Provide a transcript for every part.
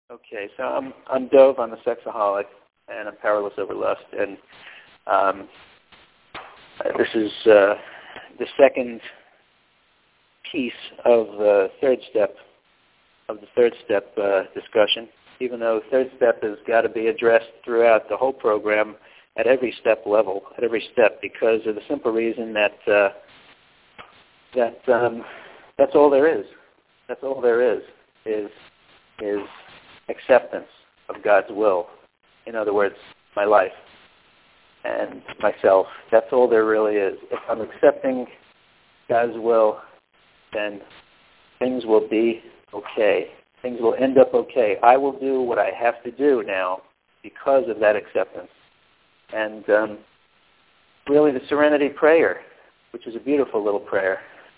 Okay, so I'm Dove. I'm a sexaholic, and I'm powerless over lust. And this is the second piece of the third step discussion. Even though third step has got to be addressed throughout the whole program at every step level, because of the simple reason that that's all there is. That's all there is acceptance of God's will. In other words, my life and myself. That's all there really is. If I'm accepting God's will, then things will be okay. Things will end up okay. I will do what I have to do now because of that acceptance. And really the Serenity Prayer, which is a beautiful little prayer.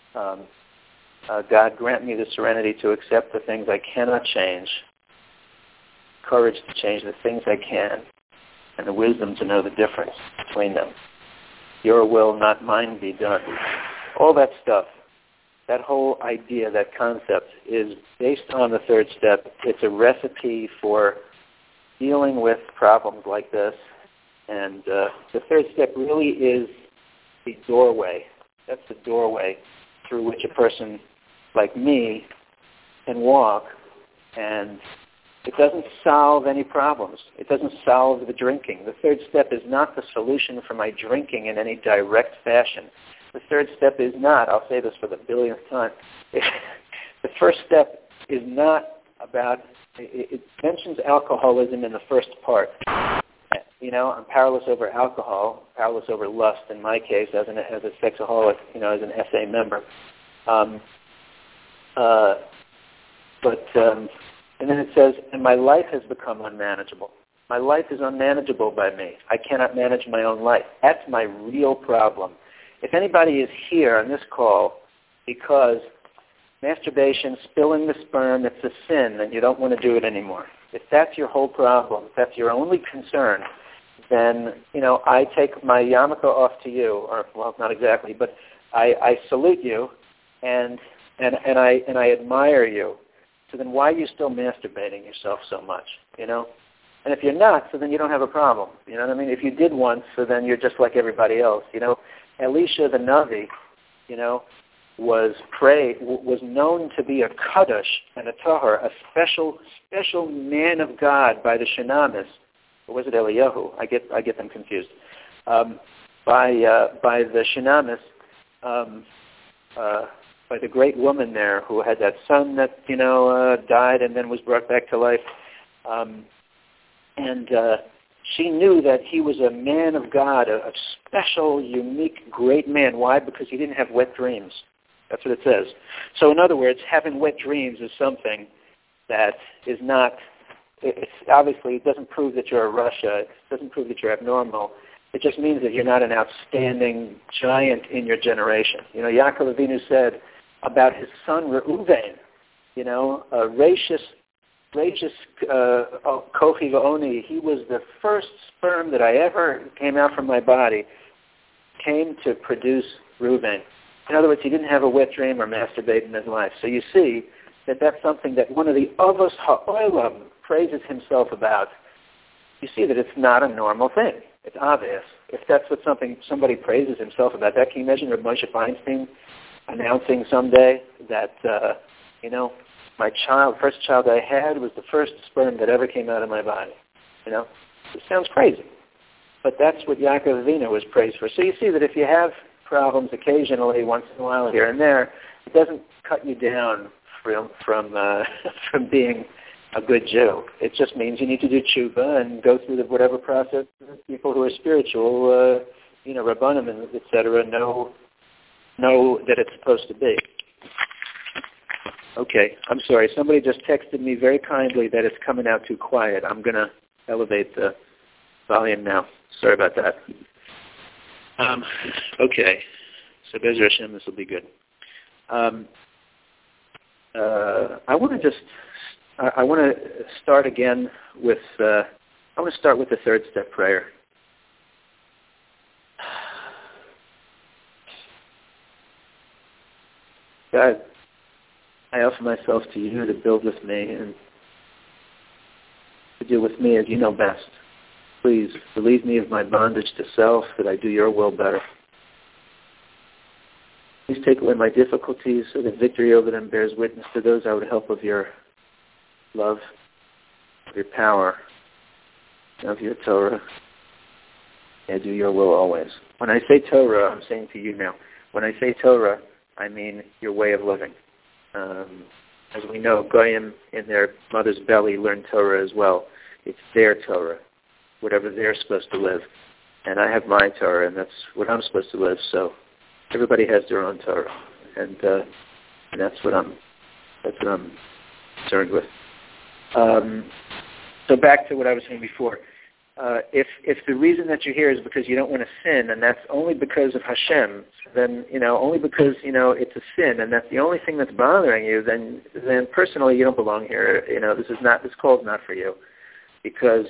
God, grant me the serenity to accept the things I cannot change, courage to change the things I can, and the wisdom to know the difference between them. Your will, not mine, be done. All that stuff, that whole idea, that concept is based on the third step. It's a recipe for dealing with problems like this. And the third step really is the doorway. That's the doorway through which a person like me can walk, and it doesn't solve any problems. It doesn't solve the drinking. The third step is not the solution for my drinking in any direct fashion. The third step is not, I'll say this for the billionth time, the first step is not about, it mentions alcoholism in the first part. You know, I'm powerless over alcohol, powerless over lust in my case as a sexaholic, as an SA member. And then it says, and my life has become unmanageable. My life is unmanageable by me. I cannot manage my own life. That's my real problem. If anybody is here on this call because masturbation, spilling the sperm, it's a sin, and you don't want to do it anymore. If that's your whole problem, if that's your only concern, then, I take my yarmulke off to you, or, well, not exactly, but I salute you, and I admire you. So then why are you still masturbating yourself so much, And if you're not, so then you don't have a problem. You know what I mean? If you did once, so then you're just like everybody else. Elisha the Navi, was known to be a Kaddish and a Tahar, a special man of God by the Shunamis. Or was it Eliyahu? I get them confused. By the Shunamis, by the great woman there who had that son that died and then was brought back to life, and she knew that he was a man of God, a special, unique, great man. Why? Because he didn't have wet dreams. That's what it says. So in other words, having wet dreams is something that is not. Obviously, it doesn't prove that you're a Russia. It doesn't prove that you're abnormal. It just means that you're not an outstanding giant in your generation. Yaakov Avinu said about his son Reuven, Rachis Kofi Va'oni, he was the first sperm that I ever came out from my body, came to produce Reuven. In other words, he didn't have a wet dream or masturbate in his life. So you see that that's something that one of the Avos Ha'olam praises himself about. You see that it's not a normal thing. It's obvious. If that's what somebody praises himself about, that can you imagine Reb Moshe Feinstein announcing someday that, my first child I had was the first sperm that ever came out of my body. It sounds crazy. But that's what Yaakov Avinu was praised for. So you see that if you have problems occasionally, once in a while, here and there, it doesn't cut you down from being a good Jew. It just means you need to do tshuva and go through whatever process people who are spiritual, Rabbanim, et cetera, know that it's supposed to be. Okay, I'm sorry. Somebody just texted me very kindly that it's coming out too quiet. I'm going to elevate the volume now. Sorry about that. Okay, so Be'ezer Hashem, this will be good. I want to start again with. I want to start with the third step prayer. God, I offer myself to you to build with me, and to do with me as you know best. Please relieve me of my bondage to self, that I do your will better. Please take away my difficulties so that victory over them bears witness to those I would help of your love, of your power, of your Torah. I do your will always. When I say Torah, I'm saying to you now, when I say Torah, I mean your way of living. As we know, Goyim in their mother's belly learn Torah as well. It's their Torah, whatever they're supposed to live. And I have my Torah, and that's what I'm supposed to live. So everybody has their own Torah, and that's what I'm concerned with. So back to what I was saying before. If the reason that you're here is because you don't want to sin, and that's only because of Hashem, then only because it's a sin, and that's the only thing that's bothering you, then personally you don't belong here. This call is not for you, because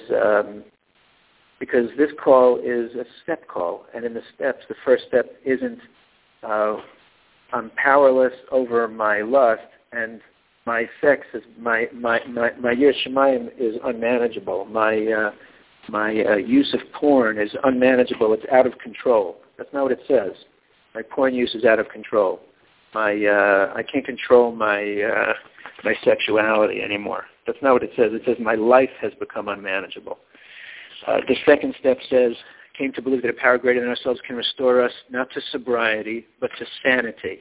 this call is a step call, and in the steps, the first step isn't I'm powerless over my lust, and my sex is my Yiras Shamayim is unmanageable. My use of porn is unmanageable. It's out of control. That's not what it says. My porn use is out of control. I can't control my sexuality anymore. That's not what it says. It says my life has become unmanageable. The second step says, came to believe that a power greater than ourselves can restore us not to sobriety but to sanity.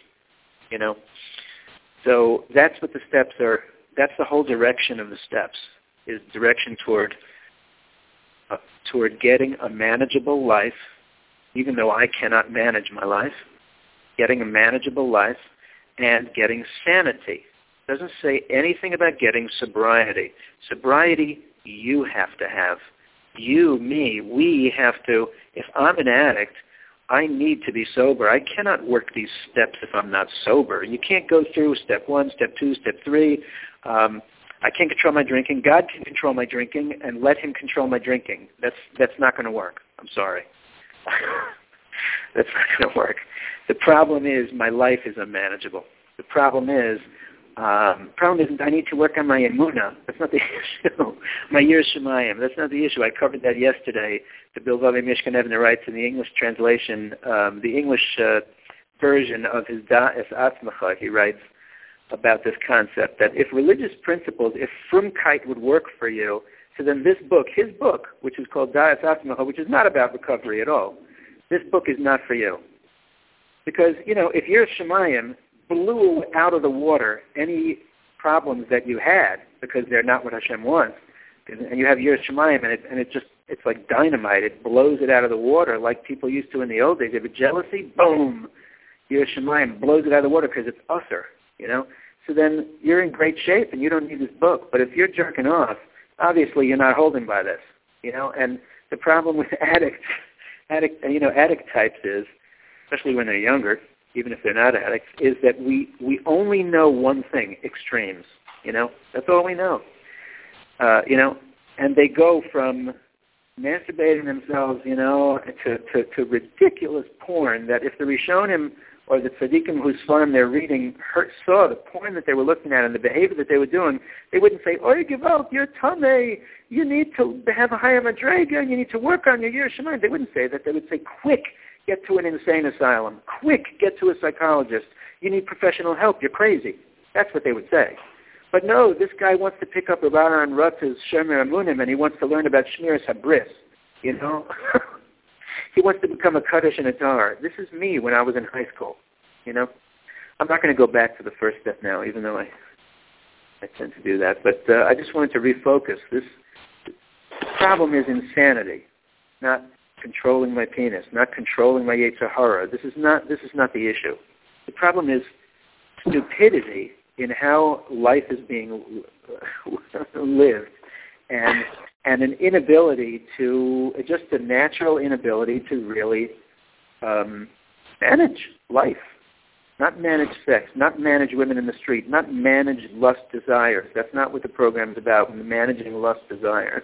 So that's what the steps are. That's the whole direction of the steps, is direction toward getting a manageable life, even though I cannot manage my life, getting a manageable life, and getting sanity. It doesn't say anything about getting sobriety. Sobriety you have to have. You, me, we have to. If I'm an addict, I need to be sober. I cannot work these steps if I'm not sober. You can't go through step 1, step 2, step 3. I can't control my drinking. God can control my drinking, and let him control my drinking. That's not going to work. I'm sorry. That's not going to work. The problem is my life is unmanageable. The problem is I need to work on my emunah. That's not the issue. My Yiras Shamayim. That's not the issue. I covered that yesterday. The Bilvavi Mishkan Evner writes in the English translation, the English version of his Da'as Atzmacha, he writes about this concept, that if religious principles, if Frumkeit would work for you, so then this book, his book, which is called Da'as Atzmacha, which is not about recovery at all, this book is not for you. Because, if Yiras Shamayim blew out of the water any problems that you had, because they're not what Hashem wants, and you have Yiras Shamayim, and it's like dynamite. It blows it out of the water like people used to in the old days. If it's jealousy, boom, Yiras Shamayim blows it out of the water because it's usher, So then you're in great shape and you don't need this book. But if you're jerking off, obviously you're not holding by this, And the problem with addict types is, especially when they're younger, even if they're not addicts, is that we only know one thing, extremes. That's all we know. And they go from masturbating themselves, to ridiculous porn that if the Rishonim or the tzaddikim whose farm they're reading saw the porn that they were looking at and the behavior that they were doing, they wouldn't say, "Oy Gewalt, you're tamei, you need to have a higher madrega and you need to work on your Yiras Shamayim." They wouldn't say that. They would say, "Quick, get to an insane asylum. Quick, get to a psychologist. You need professional help. You're crazy." That's what they would say. But no, this guy wants to pick up Rav Aaron Rutz's Shomer Amunim, and he wants to learn about Shmiras Habris, He wants to become a Kaddish and a Dar. This is me when I was in high school, I'm not going to go back to the first step now, even though I tend to do that. But I just wanted to refocus. The problem is insanity, not controlling my penis, not controlling my Yetzer Hara. This is not the issue. The problem is stupidity in how life is being lived, and an inability just a natural inability to really manage life, not manage sex, not manage women in the street, not manage lust desires. That's not what the program is about, managing lust desires.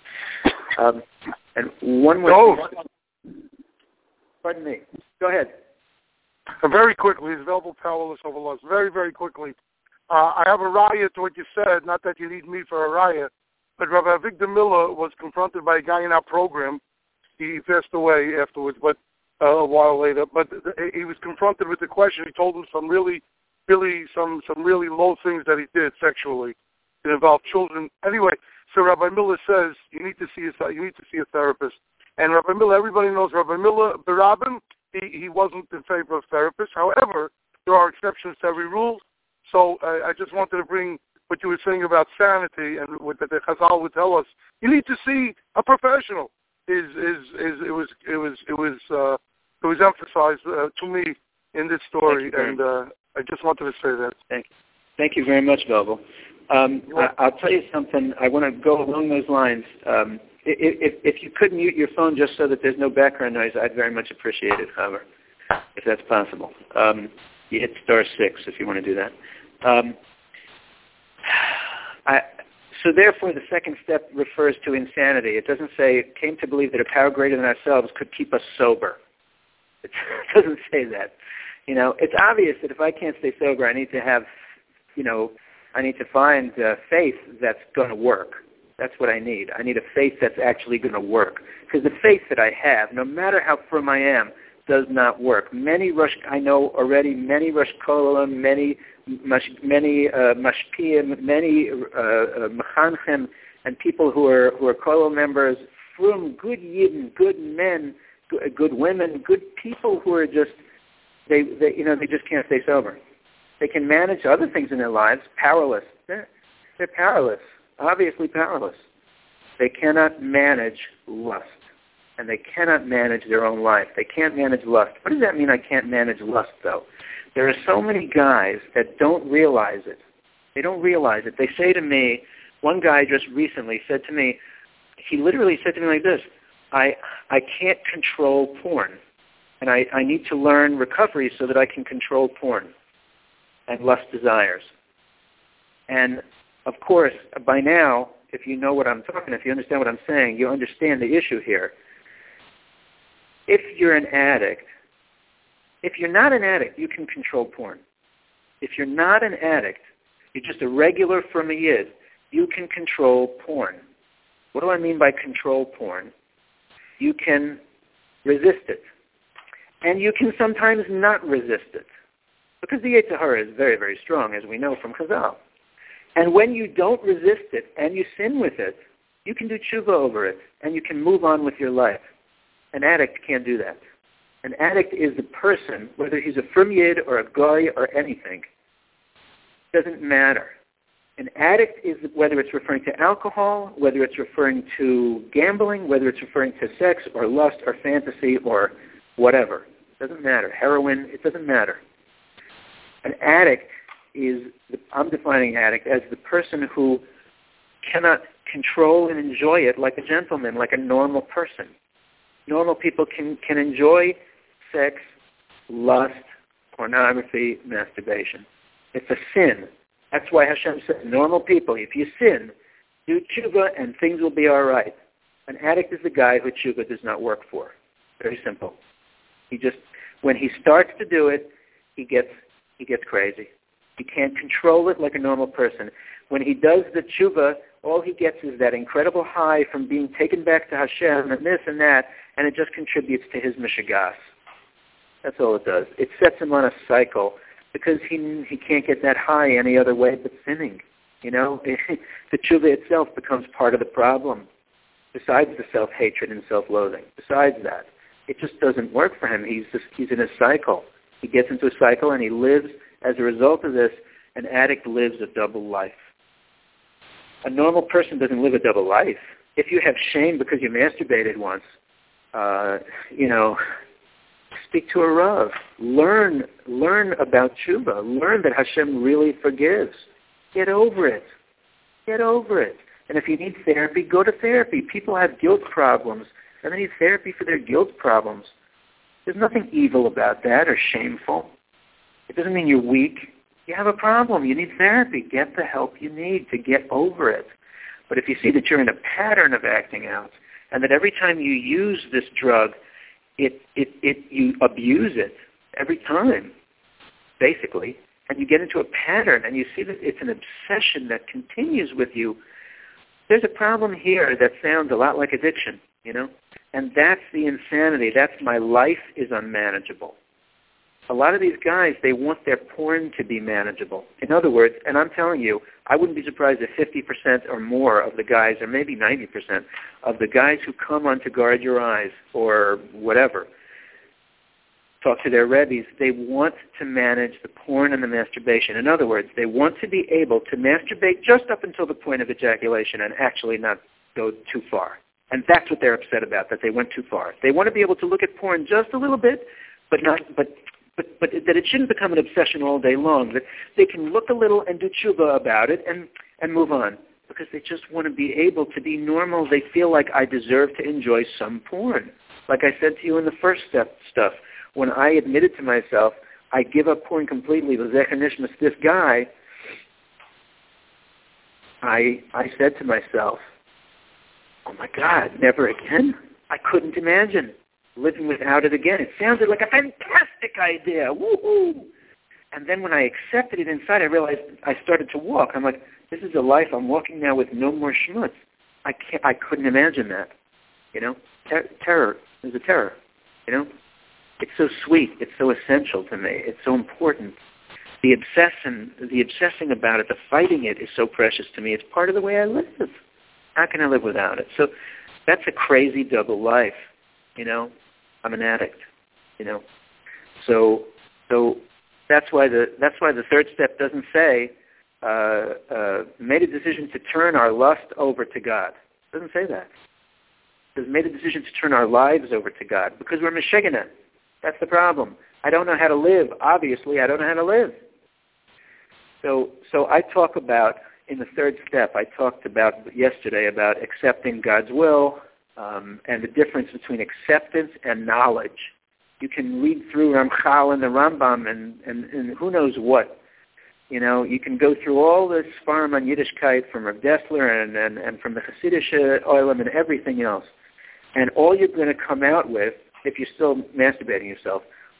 And one more Pardon me. Go ahead. Very quickly, is available powerless over lust. Very, very quickly. I have a raya to what you said, not that you need me for a raya. but Rabbi Victor Miller was confronted by a guy in our program. He passed away afterwards, but a while later. But he was confronted with the question. He told him some really low things that he did sexually. It involved children. Anyway, so Rabbi Miller says you need to see a therapist. And Rabbi Miller, everybody knows Rabbi Miller. Barabin, he wasn't in favor of therapists. However, there are exceptions to every rule. So I just wanted to bring what you were saying about sanity and what the Chazal would tell us. You need to see a professional. It was emphasized to me in this story, and I just wanted to say that. Thank you very much, Goebel. I'll tell you something. I want to go along those lines. If you could mute your phone just so that there's no background noise, I'd very much appreciate it, however, if that's possible. You hit *6 if you want to do that. So therefore, the second step refers to insanity. It doesn't say, came to believe that a power greater than ourselves could keep us sober. It doesn't say that. It's obvious that if I can't stay sober, I need to have, I need to find faith that's going to work. That's what I need. I need a faith that's actually going to work. Because the faith that I have, no matter how firm I am, does not work. I know already many Rosh Kollel, many Mashpiyim, many Mechanchem, and people who are Kollel members, from good Yidden, good men, good women, good people who are just, they just can't stay sober. They can manage other things in their lives, powerless. They're powerless, obviously powerless. They cannot manage lust. And they cannot manage their own life. They can't manage lust. What does that mean, I can't manage lust, though? There are so many guys that don't realize it. They don't realize it. They say to me, one guy just recently said to me, he literally said to me like this, I can't control porn. And I need to learn recovery so that I can control porn and lust desires. And, of course, by now, if you know what I'm talking, if you understand what I'm saying, you understand the issue here. If you're an addict, if you're not an addict, you can control porn. If you're not an addict, you're just a regular from a Yid, you can control porn. What do I mean by control porn? You can resist it. And you can sometimes not resist it. Because the Yetzer Hara is very, very strong, as we know from Chazal. And when you don't resist it and you sin with it, you can do tshuva over it, and you can move on with your life. An addict can't do that. An addict is the person, whether he's a frum yid or a goy or anything, doesn't matter. An addict is, whether it's referring to alcohol, whether it's referring to gambling, whether it's referring to sex or lust or fantasy or whatever. It doesn't matter. Heroin, it doesn't matter. An addict is, I'm defining addict as the person who cannot control and enjoy it like a gentleman, like a normal person. Normal people can enjoy sex, lust, pornography, masturbation. It's a sin. That's why Hashem said, normal people, if you sin, do tshuva and things will be all right. An addict is the guy who tshuva does not work for. Very simple. When he starts to do it, he gets crazy. He can't control it like a normal person. When he does the tshuva, all he gets is that incredible high from being taken back to Hashem and this and that, and it just contributes to his mishigas. That's all it does. It sets him on a cycle because he can't get that high any other way but sinning. The tshuva itself becomes part of the problem, besides the self-hatred and self-loathing. Besides that, it just doesnn't work for him. He's in a cycle. He gets into a cycle and he lives, as a result of this, an addict lives a double life. A normal person doesn't live a double life. If you have shame because you masturbated once, speak to a Rav. Learn about tshuva. Learn that Hashem really forgives. Get over it. Get over it. And if you need therapy, go to therapy. People have guilt problems, and they need therapy for their guilt problems. There's nothing evil about that or shameful. It doesn't mean you're weak. You have a problem. You need therapy. Get the help you need to get over it. But if you see that you're in a pattern of acting out, and that every time you use this drug, you abuse it every time, basically, and you get into a pattern, and you see that it's an obsession that continues with you, there's a problem here that sounds a lot like addiction, and that's the insanity. That's my life is unmanageable. A lot of these guys, they want their porn to be manageable. In other words, and I'm telling you, I wouldn't be surprised if 50% or more of the guys, or maybe 90% of the guys who come on to Guard Your Eyes or whatever, talk to their rebbes, they want to manage the porn and the masturbation. In other words, they want to be able to masturbate just up until the point of ejaculation and actually not go too far. And that's what they're upset about, that they went too far. They want to be able to look at porn just a little bit, but that it shouldn't become an obsession all day long, that they can look a little and do tshuva about it and move on, because they just want to be able to be normal. They feel like I deserve to enjoy some porn. Like I said to you in the first stuff, when I admitted to myself, I give up porn completely, this guy, I said to myself, oh my God, never again? I couldn't imagine living without it again. It sounded like a fantastic idea. Woohoo! And then when I accepted it inside, I realized I started to walk. I'm like, this is a life I'm walking now with no more schmutz. I couldn't imagine that. Terror. It was a terror. It's so sweet. It's so essential to me. It's so important. The obsessing about it, the fighting it is so precious to me. It's part of the way I live. How can I live without it? So that's a crazy double life. I'm an addict. So that's why the third step doesn't say made a decision to turn our lust over to God. It doesn't say that. It says made a decision to turn our lives over to God, because we're meshegana. That's the problem. I don't know how to live. Obviously, I don't know how to live. So I talk about, in the third step, I talked about yesterday about accepting God's will and the difference between acceptance and knowledge. You can read through Ramchal and the Rambam and who knows what. You can go through all this Sfarim on Yiddishkeit from Rav Dessler and from the Hasidic Olam and everything else. And all you're going to come out with, if you're still masturbating yourself,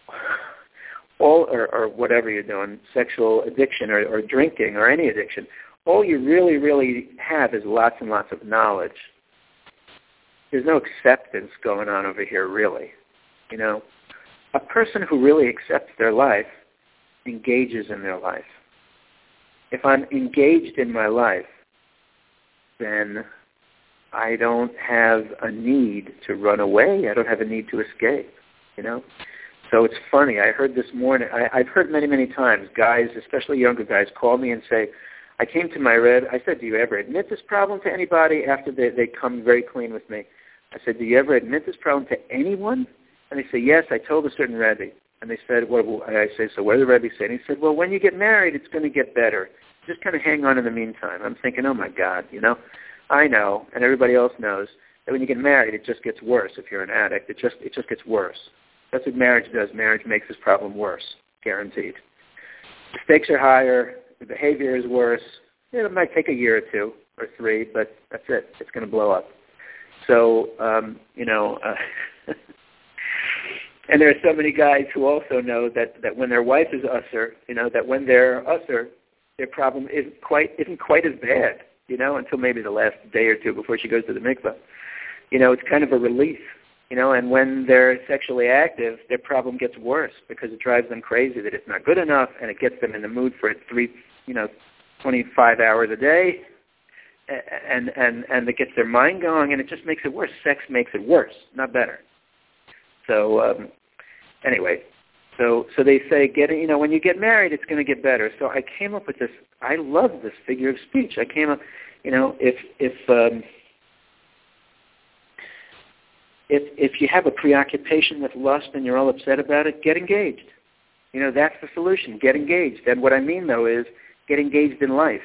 or whatever you're doing, sexual addiction or drinking or any addiction, all you really, really have is lots and lots of knowledge. There's no acceptance going on over here, really. A person who really accepts their life engages in their life. If I'm engaged in my life, then I don't have a need to run away. I don't have a need to escape, So it's funny. I heard this morning, I've heard many, many times, guys, especially younger guys, call me and say, I came to my Rebbe. I said, do you ever admit this problem to anybody after they come very clean with me? I said, do you ever admit this problem to anyone? And they say, yes, I told a certain Rebbe. And they said, and I say, so what did the Rebbe say? And he said, well, when you get married, it's going to get better. Just kind of hang on in the meantime. I'm thinking, oh, my God, I know, and everybody else knows, that when you get married, it just gets worse if you're an addict. It just gets worse. That's what marriage does. Marriage makes this problem worse, guaranteed. The stakes are higher. The behavior is worse. It might take a year or two or three, but that's it. It's going to blow up. So, and there are so many guys who also know that when their wife is usher, that when they're usher, their problem isn't quite as bad, until maybe the last day or two before she goes to the mikveh. It's kind of a relief, and when they're sexually active, their problem gets worse because it drives them crazy that it's not good enough, and it gets them in the mood for it 25 hours a day, and it gets their mind going, and it just makes it worse. Sex makes it worse, not better. So anyway, so they say, when you get married, it's going to get better. So I came up with this. I love this figure of speech. I came up, if you have a preoccupation with lust and you're all upset about it, get engaged. That's the solution. Get engaged. And what I mean, though, is get engaged in life.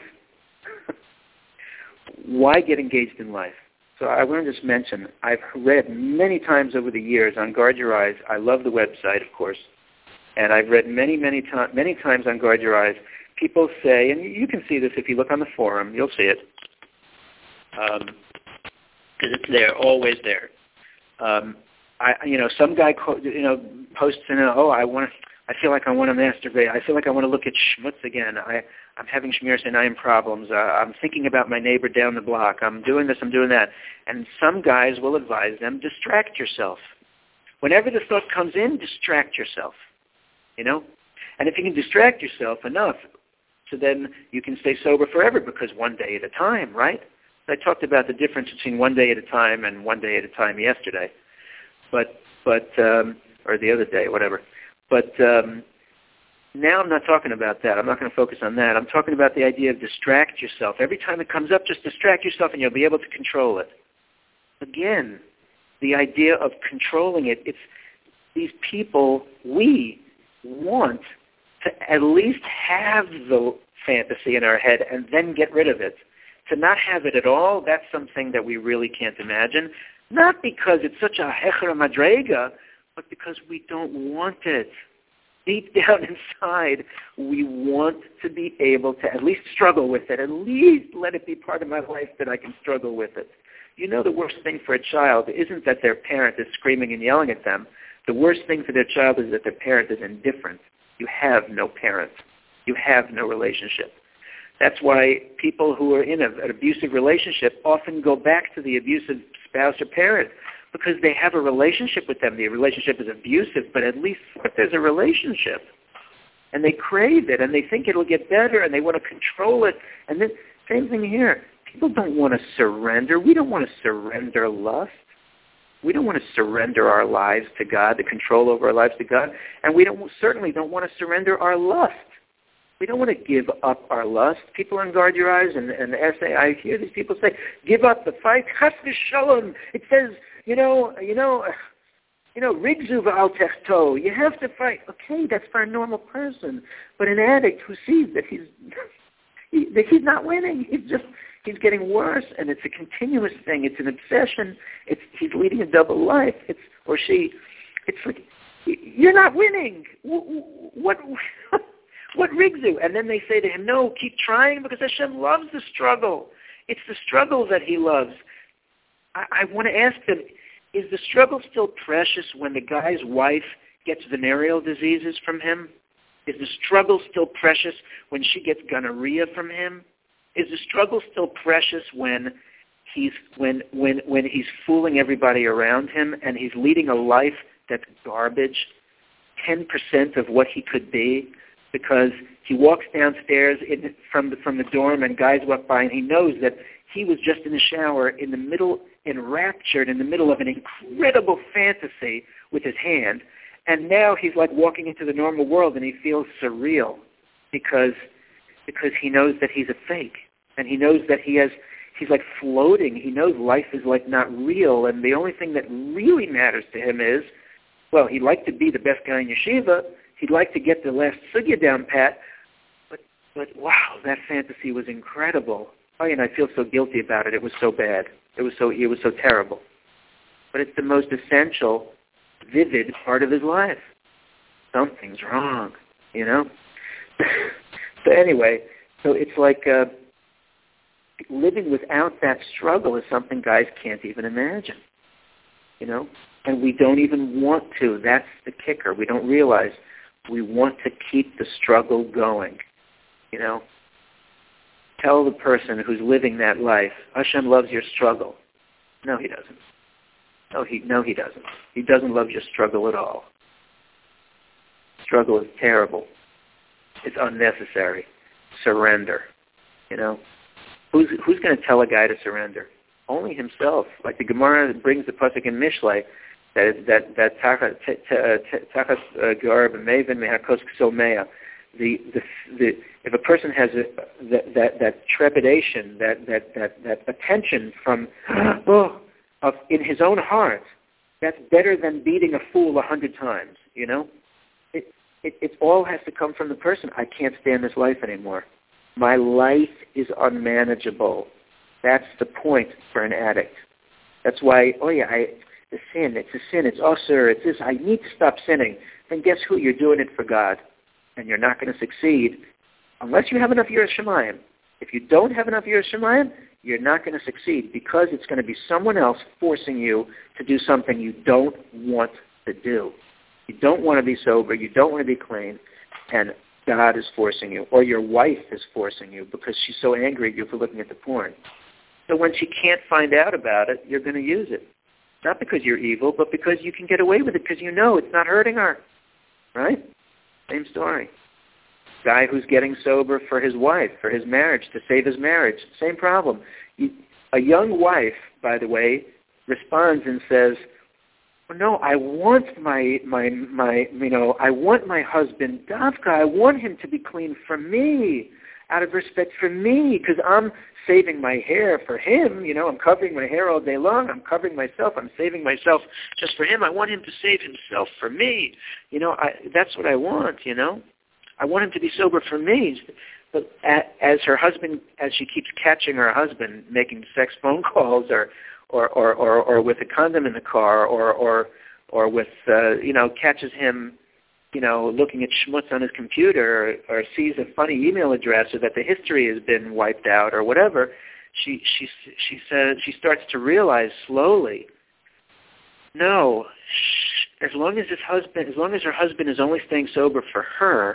Why get engaged in life? So I want to just mention, I've read many times over the years on Guard Your Eyes. I love the website, of course. And I've read many times on Guard Your Eyes, people say, and you can see this if you look on the forum, you'll see it. Because it's there, always there. Some guy, posts in, I I feel like I want to masturbate. I feel like I want to look at schmutz again. I'm having Shmiras Einayim problems. I'm thinking about my neighbor down the block. I'm doing this, I'm doing that. And some guys will advise them, distract yourself. Whenever the thought comes in, distract yourself. You know? And if you can distract yourself enough, so then you can stay sober forever, because one day at a time, right? I talked about the difference between one day at a time and one day at a time yesterday, or the other day, whatever. But now I'm not talking about that. I'm not going to focus on that. I'm talking about the idea of distract yourself. Every time it comes up, just distract yourself and you'll be able to control it. Again, the idea of controlling it, it's these people, we want to at least have the fantasy in our head and then get rid of it. To not have it at all, that's something that we really can't imagine. Not because it's such a hecher madrega, but because we don't want it. Deep down inside, we want to be able to at least struggle with it, at least let it be part of my life that I can struggle with it. You know, the worst thing for a child isn't that their parent is screaming and yelling at them. The worst thing for their child is that their parent is indifferent. You have no parent. You have no relationship. That's why people who are in an abusive relationship often go back to the abusive spouse or parent, because they have a relationship with them. The relationship is abusive, but at least there's a relationship. And they crave it, and they think it'll get better, and they want to control it. And then, same thing here. People don't want to surrender. We don't want to surrender lust. We don't want to surrender our lives to God, the control over our lives to God. And we certainly don't want to surrender our lust. We don't want to give up our lust. People on Guard Your Eyes and the essay, I hear these people say, give up the fight. Chas v'shalom. It says, rigzu v'al techto. You have to fight. Okay, that's for a normal person. But an addict who sees that he's not winning, he's getting worse, and it's a continuous thing. It's an obsession. He's leading a double life. It's like, you're not winning. What rigzu? And then they say to him, no, keep trying, because Hashem loves the struggle. It's the struggle that he loves. I want to ask them, is the struggle still precious when the guy's wife gets venereal diseases from him? Is the struggle still precious when she gets gonorrhea from him? Is the struggle still precious when he's fooling everybody around him and he's leading a life that's garbage, 10% of what he could be? Because he walks downstairs from the dorm and guys walk by and he knows that he was just in the shower enraptured in the middle of an incredible fantasy with his hand, and now he's like walking into the normal world and he feels surreal because he knows that he's a fake, and he knows that he's like floating. He knows life is like not real, and the only thing that really matters to him is, well, he'd like to be the best guy in yeshiva. He'd like to get the last sugya down pat, but wow, that fantasy was incredible. Oh, and I feel so guilty about it. It was so bad. It was so terrible. But it's the most essential, vivid part of his life. Something's wrong, you know? So anyway, so it's like living without that struggle is something guys can't even imagine, you know? And we don't even want to. That's the kicker. We don't realize we want to keep the struggle going, you know? Tell the person who's living that life, Hashem loves your struggle. No, he doesn't. No, he doesn't. He doesn't love your struggle at all. Struggle is terrible. It's unnecessary. Surrender. You know? Who's going to tell a guy to surrender? Only himself. Like the Gemara brings the pasuk in Mishlei, that tachas gar b'mevin mehakos ksomea. If a person has that trepidation, that attention from in his own heart, that's better than beating a fool 100 times. You know, it all has to come from the person. I can't stand this life anymore. My life is unmanageable. That's the point for an addict. That's why, the sin, it's a sin, it's usher, it's this, I need to stop sinning. Then guess who? You're doing it for God. And you're not going to succeed unless you have enough Yiras Shamayim. If you don't have enough Yiras Shamayim, you're not going to succeed, because it's going to be someone else forcing you to do something you don't want to do. You don't want to be sober. You don't want to be clean. And God is forcing you, or your wife is forcing you because she's so angry at you for looking at the porn. So when she can't find out about it, you're going to use it. Not because you're evil, but because you can get away with it because you know it's not hurting her. Right? Same story. Guy who's getting sober for his wife, for his marriage, to save his marriage. Same problem. A young wife, by the way, responds and says, well, no, I want I want my husband, Davka, I want him to be clean for me, out of respect for me, because I'm saving my hair for him, I'm covering my hair all day long, I'm covering myself, I'm saving myself just for him, I want him to save himself for me, that's what I want, I want him to be sober for me. But as she keeps catching her husband making sex phone calls or with a condom in the car or with, catches him, looking at schmutz on his computer or sees a funny email address or that the history has been wiped out or whatever, she starts to realize slowly, no, as long as her husband is only staying sober for her,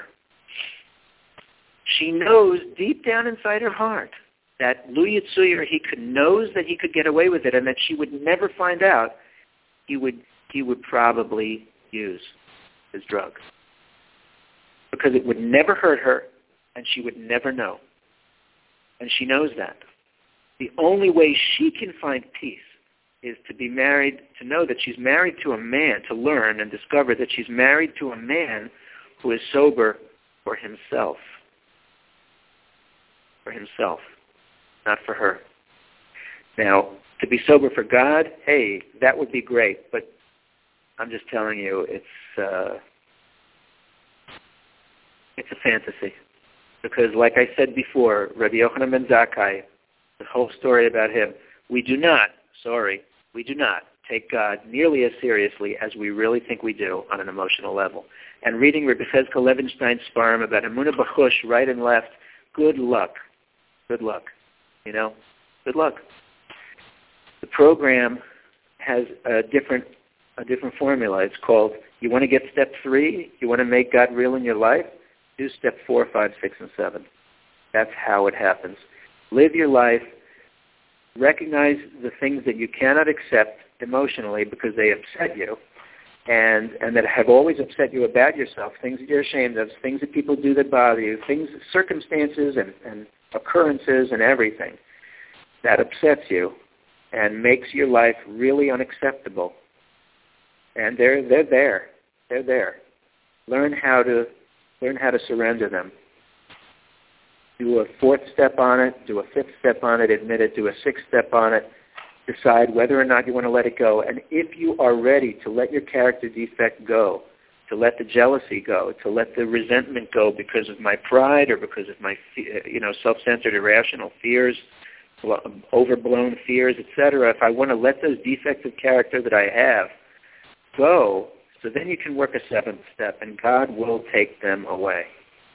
she knows deep down inside her heart that Lu Yitzuyer, knows that he could get away with it and that she would never find out. He would probably use his drugs because it would never hurt her and she would never know. And she knows that. The only way she can find peace is to be married, to know that she's married to a man, to learn and discover that she's married to a man who is sober for himself. For himself, not for her. Now, to be sober for God, hey, that would be great, but I'm just telling you, it's a fantasy. Because like I said before, Rabbi Yochanan ben Zakkai, the whole story about him, we do not take God nearly as seriously as we really think we do on an emotional level. And reading Rabbi Chezkel Levenstein's Sfarim about Emunah B'chush right and left, good luck. Good luck. Good luck. The program has a different formula. It's called, you want to get step 3? You want to make God real in your life? Do step 4, 5, 6, and 7. That's how it happens. Live your life. Recognize the things that you cannot accept emotionally because they upset you and that have always upset you about yourself, things that you're ashamed of, things that people do that bother you, circumstances and occurrences and everything that upsets you and makes your life really unacceptable. And they're there. They're there. Learn how to surrender them. Do a 4th step on it, do a 5th step on it, admit it, do a 6th step on it, decide whether or not you want to let it go. And if you are ready to let your character defect go, to let the jealousy go, to let the resentment go because of my pride or because of my, self-centered, irrational fears, overblown fears, etc. If I want to let those defects of character that I have go, so then you can work a 7th step, and God will take them away.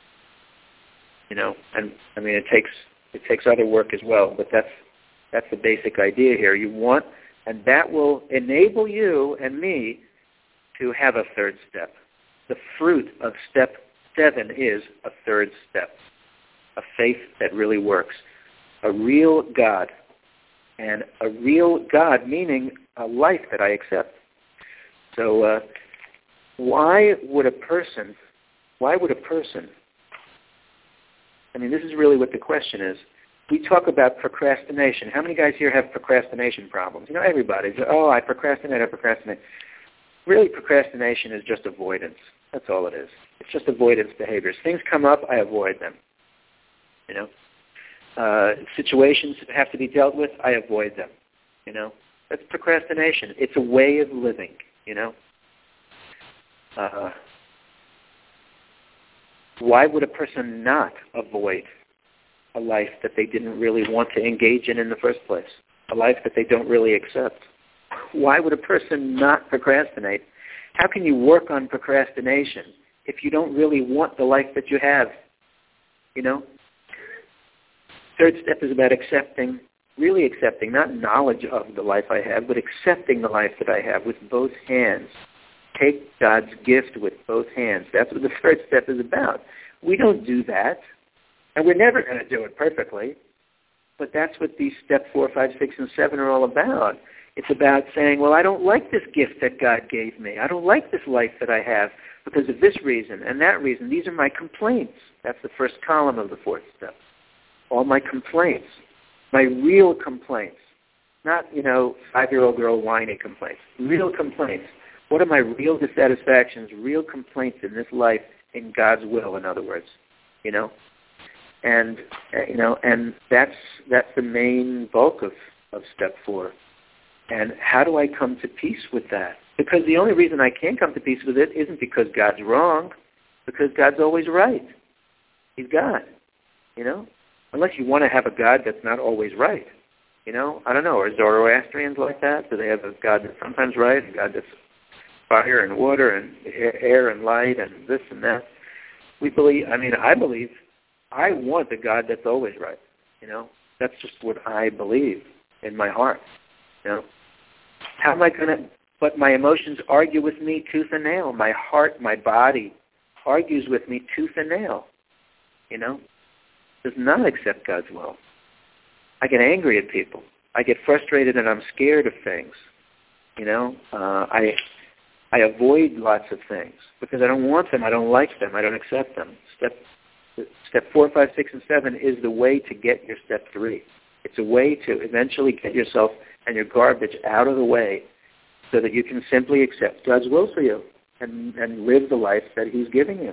And I mean, it takes other work as well, but that's the basic idea here. You want, and that will enable you and me to have a 3rd step. The fruit of step 7 is a 3rd step, a faith that really works, a real God, and a real God meaning a life that I accept. So why would a person, I mean, this is really what the question is. We talk about procrastination. How many guys here have procrastination problems? Everybody. I procrastinate. Really, procrastination is just avoidance. That's all it is. It's just avoidance behaviors. Things come up, I avoid them. Situations that have to be dealt with, I avoid them. That's procrastination. It's a way of living. Why would a person not avoid a life that they didn't really want to engage in the first place? A life that they don't really accept? Why would a person not procrastinate? How can you work on procrastination if you don't really want the life that you have? 3rd step is about accepting, really accepting, not knowledge of the life I have, but accepting the life that I have with both hands. take God's gift with both hands. That's what the first step is about. We don't do that, and we're never going to do it perfectly, but that's what these step 4, 5, 6, and 7 are all about. It's about saying, well, I don't like this gift that God gave me. I don't like this life that I have because of this reason and that reason. These are my complaints. That's the first column of the fourth step. All my complaints, my real complaints, not, 5-year-old girl whiny complaints, real complaints. What are my real dissatisfactions, real complaints in this life in God's will, in other words, And, and that's the main bulk of step 4. And how do I come to peace with that? Because the only reason I can't come to peace with it isn't because God's wrong, because God's always right. He's God, Unless you want to have a God that's not always right. I don't know. Are Zoroastrians like that? Do they have a God that's sometimes right, a God that's fire and water and air and light and this and that? I want a God that's always right. That's just what I believe in my heart. How am I going to, but my emotions argue with me tooth and nail. My heart, my body argues with me tooth and nail. Does not accept God's will. I get angry at people. I get frustrated and I'm scared of things. I avoid lots of things because I don't want them. I don't like them. I don't accept them. Step 4, 5, 6, and 7 is the way to get your step 3. It's a way to eventually get yourself and your garbage out of the way so that you can simply accept God's will for you and live the life that He's giving you.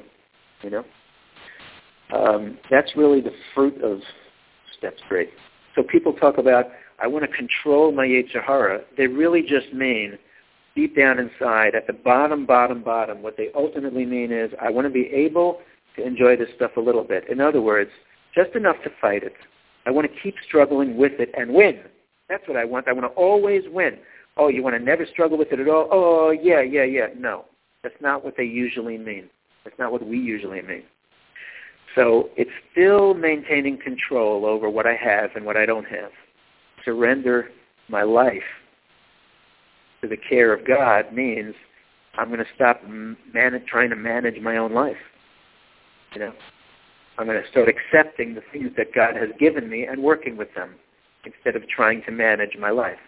That's really the fruit of step 3. So people talk about, I want to control my Yetzer Hara. They really just mean, deep down inside, at the bottom, what they ultimately mean is, I want to be able to enjoy this stuff a little bit. In other words, just enough to fight it. I want to keep struggling with it and win. That's what I want. I want to always win. Oh, you want to never struggle with it at all? Oh, yeah. No, that's not what they usually mean. That's not what we usually mean. So it's still maintaining control over what I have and what I don't have. Surrender my life to the care of God means I'm going to stop trying to manage my own life. I'm going to start accepting the things that God has given me and working with them instead of trying to manage my life.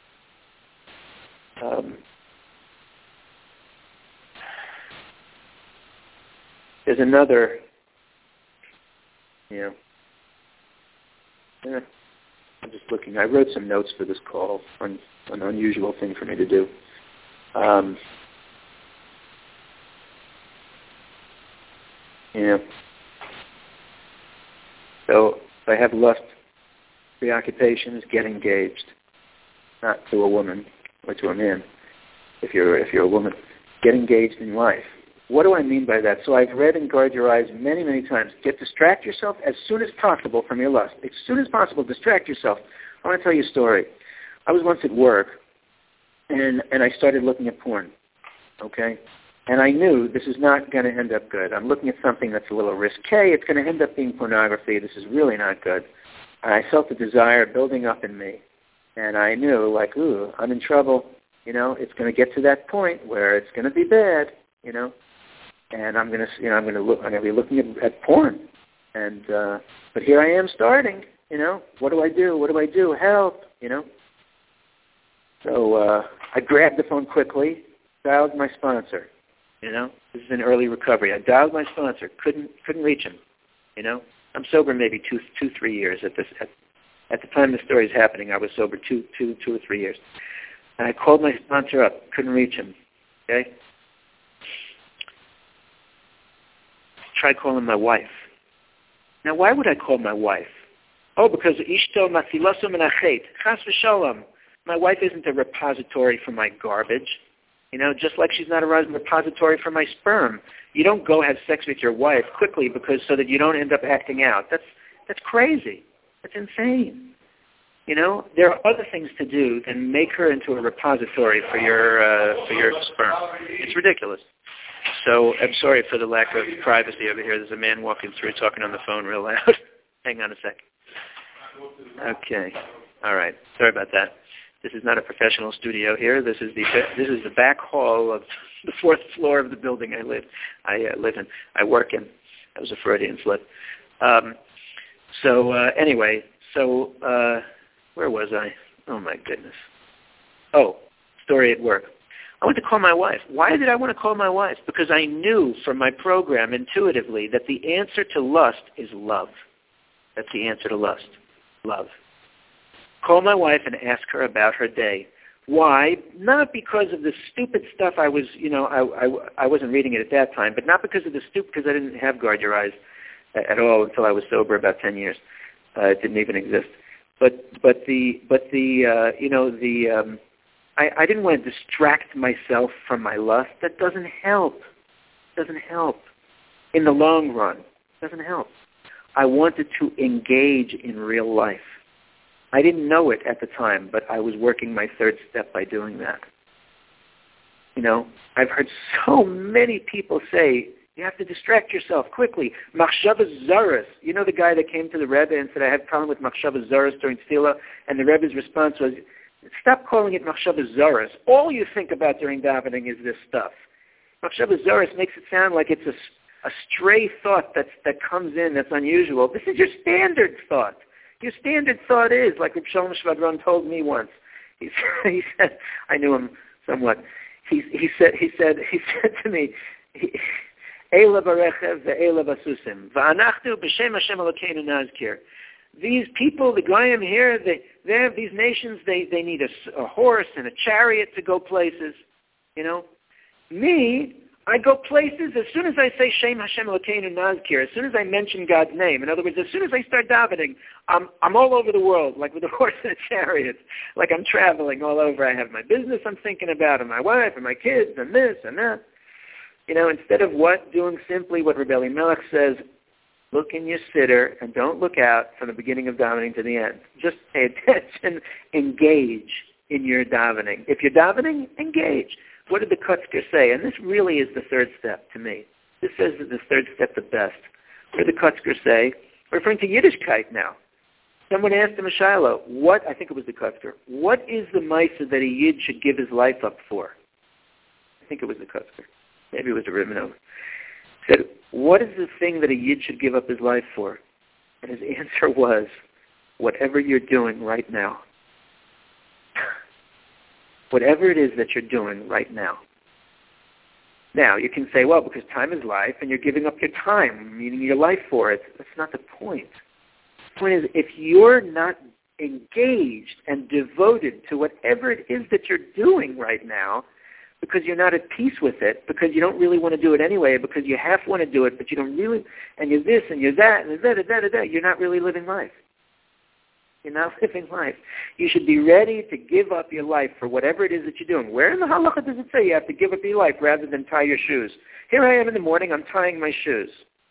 There's another, I'm just looking. I wrote some notes for this call, an unusual thing for me to do. So if I have lust preoccupations, get engaged. Not to a woman or to a man. If you're a woman, get engaged in life. What do I mean by that? So I've read in Guard Your Eyes many, many times. Distract yourself as soon as possible from your lust. As soon as possible, distract yourself. I want to tell you a story. I was once at work, and I started looking at porn. Okay? And I knew this is not going to end up good. I'm looking at something that's a little risque. It's going to end up being pornography. This is really not good. And I felt the desire building up in me. And I knew, I'm in trouble. It's going to get to that point where it's going to be bad, And I'm going to be looking at porn. And but here I am starting, What do I do? Help, So I grabbed the phone quickly, dialed my sponsor. This is in early recovery. I dialed my sponsor, couldn't reach him. I'm sober maybe 2-3 years at the time the story is happening. I was sober 2 or 3 years, and I called my sponsor up, couldn't reach him. Okay, tried calling my wife. Now, why would I call my wife? Oh, because ishto masilaso menachet chas v'shalom. My wife isn't a repository for my garbage. Just like she's not a repository for my sperm. You don't go have sex with your wife quickly so that you don't end up acting out. That's crazy. That's insane. There are other things to do than make her into a repository for your sperm. It's ridiculous. So I'm sorry for the lack of privacy over here. There's a man walking through talking on the phone real loud. Hang on a sec. Okay. All right. Sorry about that. This is not a professional studio here. This is the back hall of the 4th floor of the building I live in. I work in. That was a Freudian slip. Anyway, where was I? Oh, my goodness. Oh, story at work. I went to call my wife. Why did I want to call my wife? Because I knew from my program intuitively that the answer to lust is love. That's the answer to lust. Love. Call my wife and ask her about her day. Why? Not because of the stupid stuff I was, I wasn't reading it at that time, but not because of the stupid, because I didn't have Guard Your Eyes at all until I was sober about 10 years. It didn't even exist. I didn't want to distract myself from my lust. That doesn't help. Doesn't help. In the long run, doesn't help. I wanted to engage in real life. I didn't know it at the time, but I was working my 3rd step by doing that. I've heard so many people say, you have to distract yourself quickly. Machshavas zaras. You know the guy that came to the Rebbe and said, I had a problem with Machshavas zaras during Tefillah, and the Rebbe's response was, stop calling it Machshavas zaras. All you think about during davening is this stuff. Machshavas zaras makes it sound like it's a stray thought that comes in that's unusual. This is your standard thought. Your standard thought is, like Reb Shalom Shvadron told me once. He said, I knew him somewhat. He said to me, Eila barechev ve'eila basusim va'anachnu b'shem Hashem Elokeinu nazkir. These people, the Goyim here, they have these nations. They need a horse and a chariot to go places. Me, I go places as soon as I say Shem Hashem Elokeinu Nazkir, as soon as I mention God's name. In other words, as soon as I start davening, I'm all over the world, like with a horse and a chariot, like I'm traveling all over. I have my business I'm thinking about, and my wife, and my kids, and this, and that. Instead of doing simply what Rebbe Elimelech says, look in your siddur and don't look out from the beginning of davening to the end. Just pay attention, engage in your davening. If you're davening, engage. What did the Kotzker say? And this really is the 3rd step to me. This says that the 3rd step the best. What did the Kotzker say? Referring to Yiddishkeit now. Someone asked him a Shiloh, I think it was the Kotzker, what is the Maisa that a Yid should give his life up for? I think it was the Kotzker. Maybe it was the Ribbenov. Said, what is the thing that a Yid should give up his life for? And his answer was, whatever you're doing right now. Whatever it is that you're doing right now. Now, you can say, well, because time is life, and you're giving up your time, meaning your life for it. That's not the point. The point is, if you're not engaged and devoted to whatever it is that you're doing right now, because you're not at peace with it, because you don't really want to do it anyway, because you half want to do it, but you don't really, and you're this, and you're that, and that, you're not really living life. You're not living life. You should be ready to give up your life for whatever it is that you're doing. Where in the halacha does it say you have to give up your life rather than tie your shoes? Here I am in the morning, I'm tying my shoes.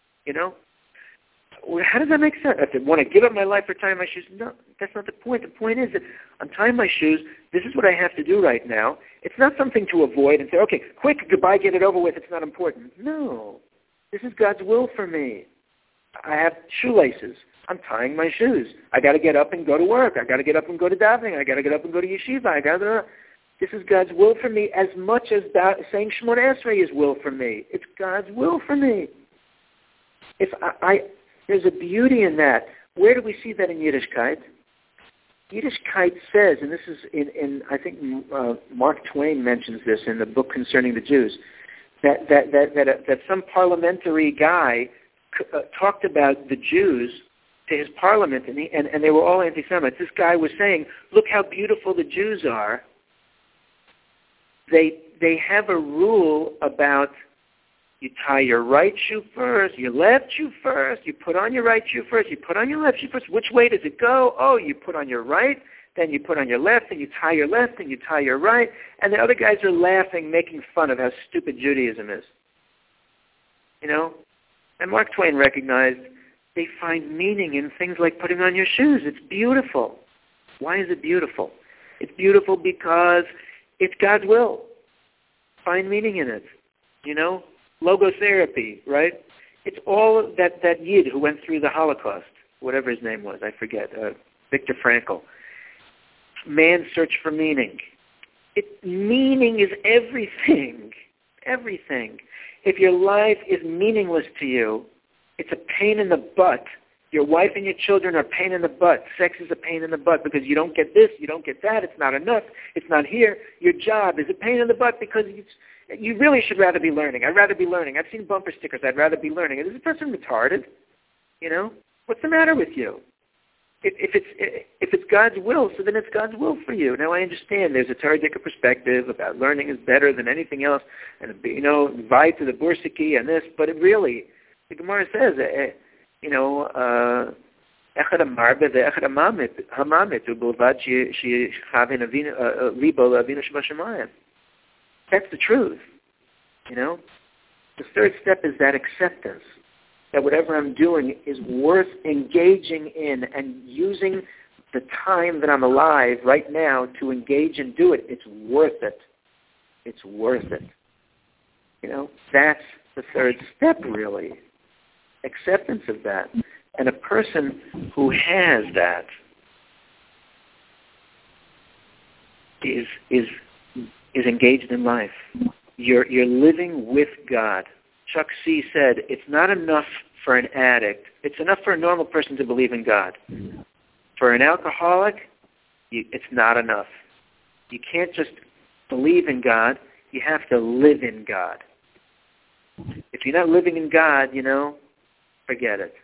How does that make sense? I want to give up my life for tying my shoes? No, that's not the point. The point is that I'm tying my shoes. This is what I have to do right now. It's not something to avoid and say, okay, quick, goodbye, get it over with. It's not important. No. This is God's will for me. I have shoelaces. I'm tying my shoes. I got to get up and go to work. I got to get up and go to davening. I got to get up and go to yeshiva. This is God's will for me as much as saying Shemona Esrei is will for me. It's God's will for me. There's a beauty in that. Where do we see that in Yiddishkeit? Yiddishkeit says, and this is in I think Mark Twain mentions this in the book concerning the Jews, that some parliamentary guy talked about the Jews to his parliament, and they were all anti-Semites. This guy was saying, look how beautiful the Jews are. They have a rule about you tie your right shoe first, your left shoe first, you put on your right shoe first, you put on your left shoe first. Which way does it go? Oh, you put on your right, then you put on your left, and you tie your left, and you tie your right. And the other guys are laughing, making fun of how stupid Judaism is. And Mark Twain recognized they find meaning in things like putting on your shoes. It's beautiful. Why is it beautiful? It's beautiful because it's God's will. Find meaning in it. Logotherapy, right? It's all that Yid who went through the Holocaust, whatever his name was, I forget, Viktor Frankl. man's search for meaning. Meaning is everything. Everything. If your life is meaningless to you, it's a pain in the butt. Your wife and your children are a pain in the butt. Sex is a pain in the butt because you don't get this, you don't get that, it's not enough, it's not here. Your job is a pain in the butt because you really should rather be learning. I'd rather be learning. I've seen bumper stickers, I'd rather be learning. Is this person retarded? You know? What's the matter with you? If it's God's will, so then it's God's will for you. Now I understand there's a Taradika perspective about learning is better than anything else, and vie to the bursiki and this, but it really, the Gemara says, echad amarbe ve'echad hamamit u'bilvad she'chavin libo l'avinu shebashamayim. That's the truth. The third step is that acceptance. That whatever I'm doing is worth engaging in and using the time that I'm alive right now to engage and do it. It's worth it. It's worth it. That's the third step, really. Acceptance of that. And a person who has that is engaged in life. You're living with God. Chuck C. said, it's not enough for an addict. It's enough for a normal person to believe in God. For an alcoholic, it's not enough. You can't just believe in God. You have to live in God. If you're not living in God, forget it.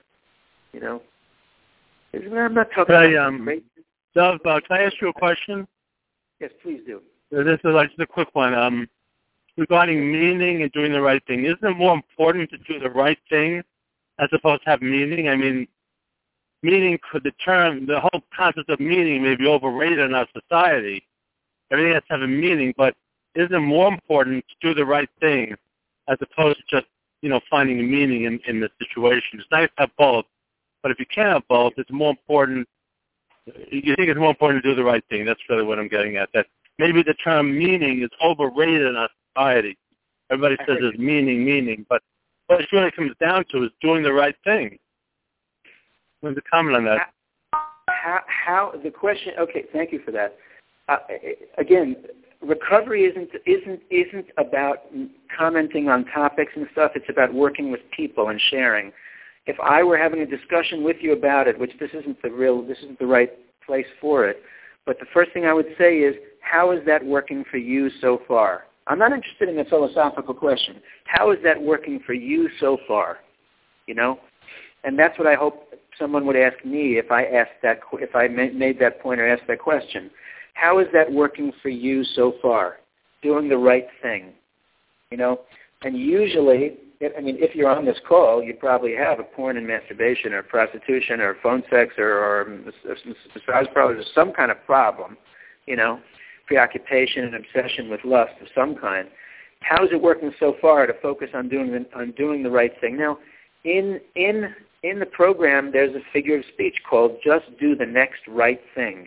I'm not talking about great... Dov, can I ask you a question? Yes, please do. This is just a quick one. Regarding meaning and doing the right thing, isn't it more important to do the right thing as opposed to have meaning? I mean, meaning the whole concept of meaning may be overrated in our society. Everything has to have a meaning, but isn't it more important to do the right thing as opposed to just, finding a meaning in the situation? It's nice to have both, but if you can't have both, it's more important. You think it's more important to do the right thing. That's really what I'm getting at. That maybe the term meaning is overrated in our society. Everybody says there's meaning, but what it really comes down to is doing the right thing. What's the comment on that? How the question? Okay, thank you for that. Again, recovery isn't about commenting on topics and stuff. It's about working with people and sharing. If I were having a discussion with you about it, which this isn't the right place for it, but the first thing I would say is, how is that working for you so far? I'm not interested in a philosophical question. How is that working for you so far? And that's what I hope someone would ask me if I made that point or asked that question. How is that working for you so far? Doing the right thing, And usually, if you're on this call, you probably have a porn and masturbation or prostitution or phone sex or massage parlors or some kind of problem, preoccupation and obsession with lust of some kind. How is it working so far to focus on doing the right thing? Now, in the program, there's a figure of speech called "Just Do the Next Right Thing."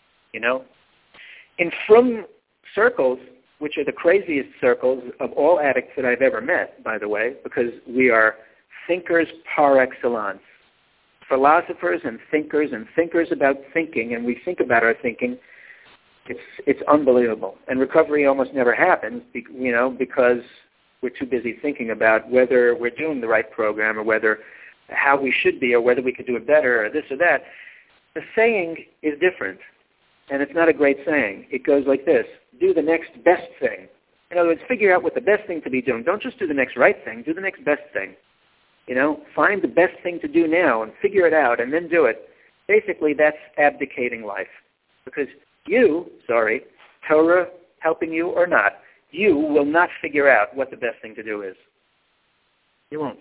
In frum circles, which are the craziest circles of all addicts that I've ever met, by the way, because we are thinkers par excellence. Philosophers and thinkers about thinking, and we think about our thinking. It's unbelievable. And recovery almost never happens, because we're too busy thinking about whether we're doing the right program or how we should be or whether we could do it better or this or that. The saying is different, and it's not a great saying. It goes like this: do the next best thing. In other words, figure out what the best thing to be doing. Don't just do the next right thing. Do the next best thing. Find the best thing to do now and figure it out and then do it. Basically, that's abdicating life. Because Torah helping you or not, you will not figure out what the best thing to do is. You won't.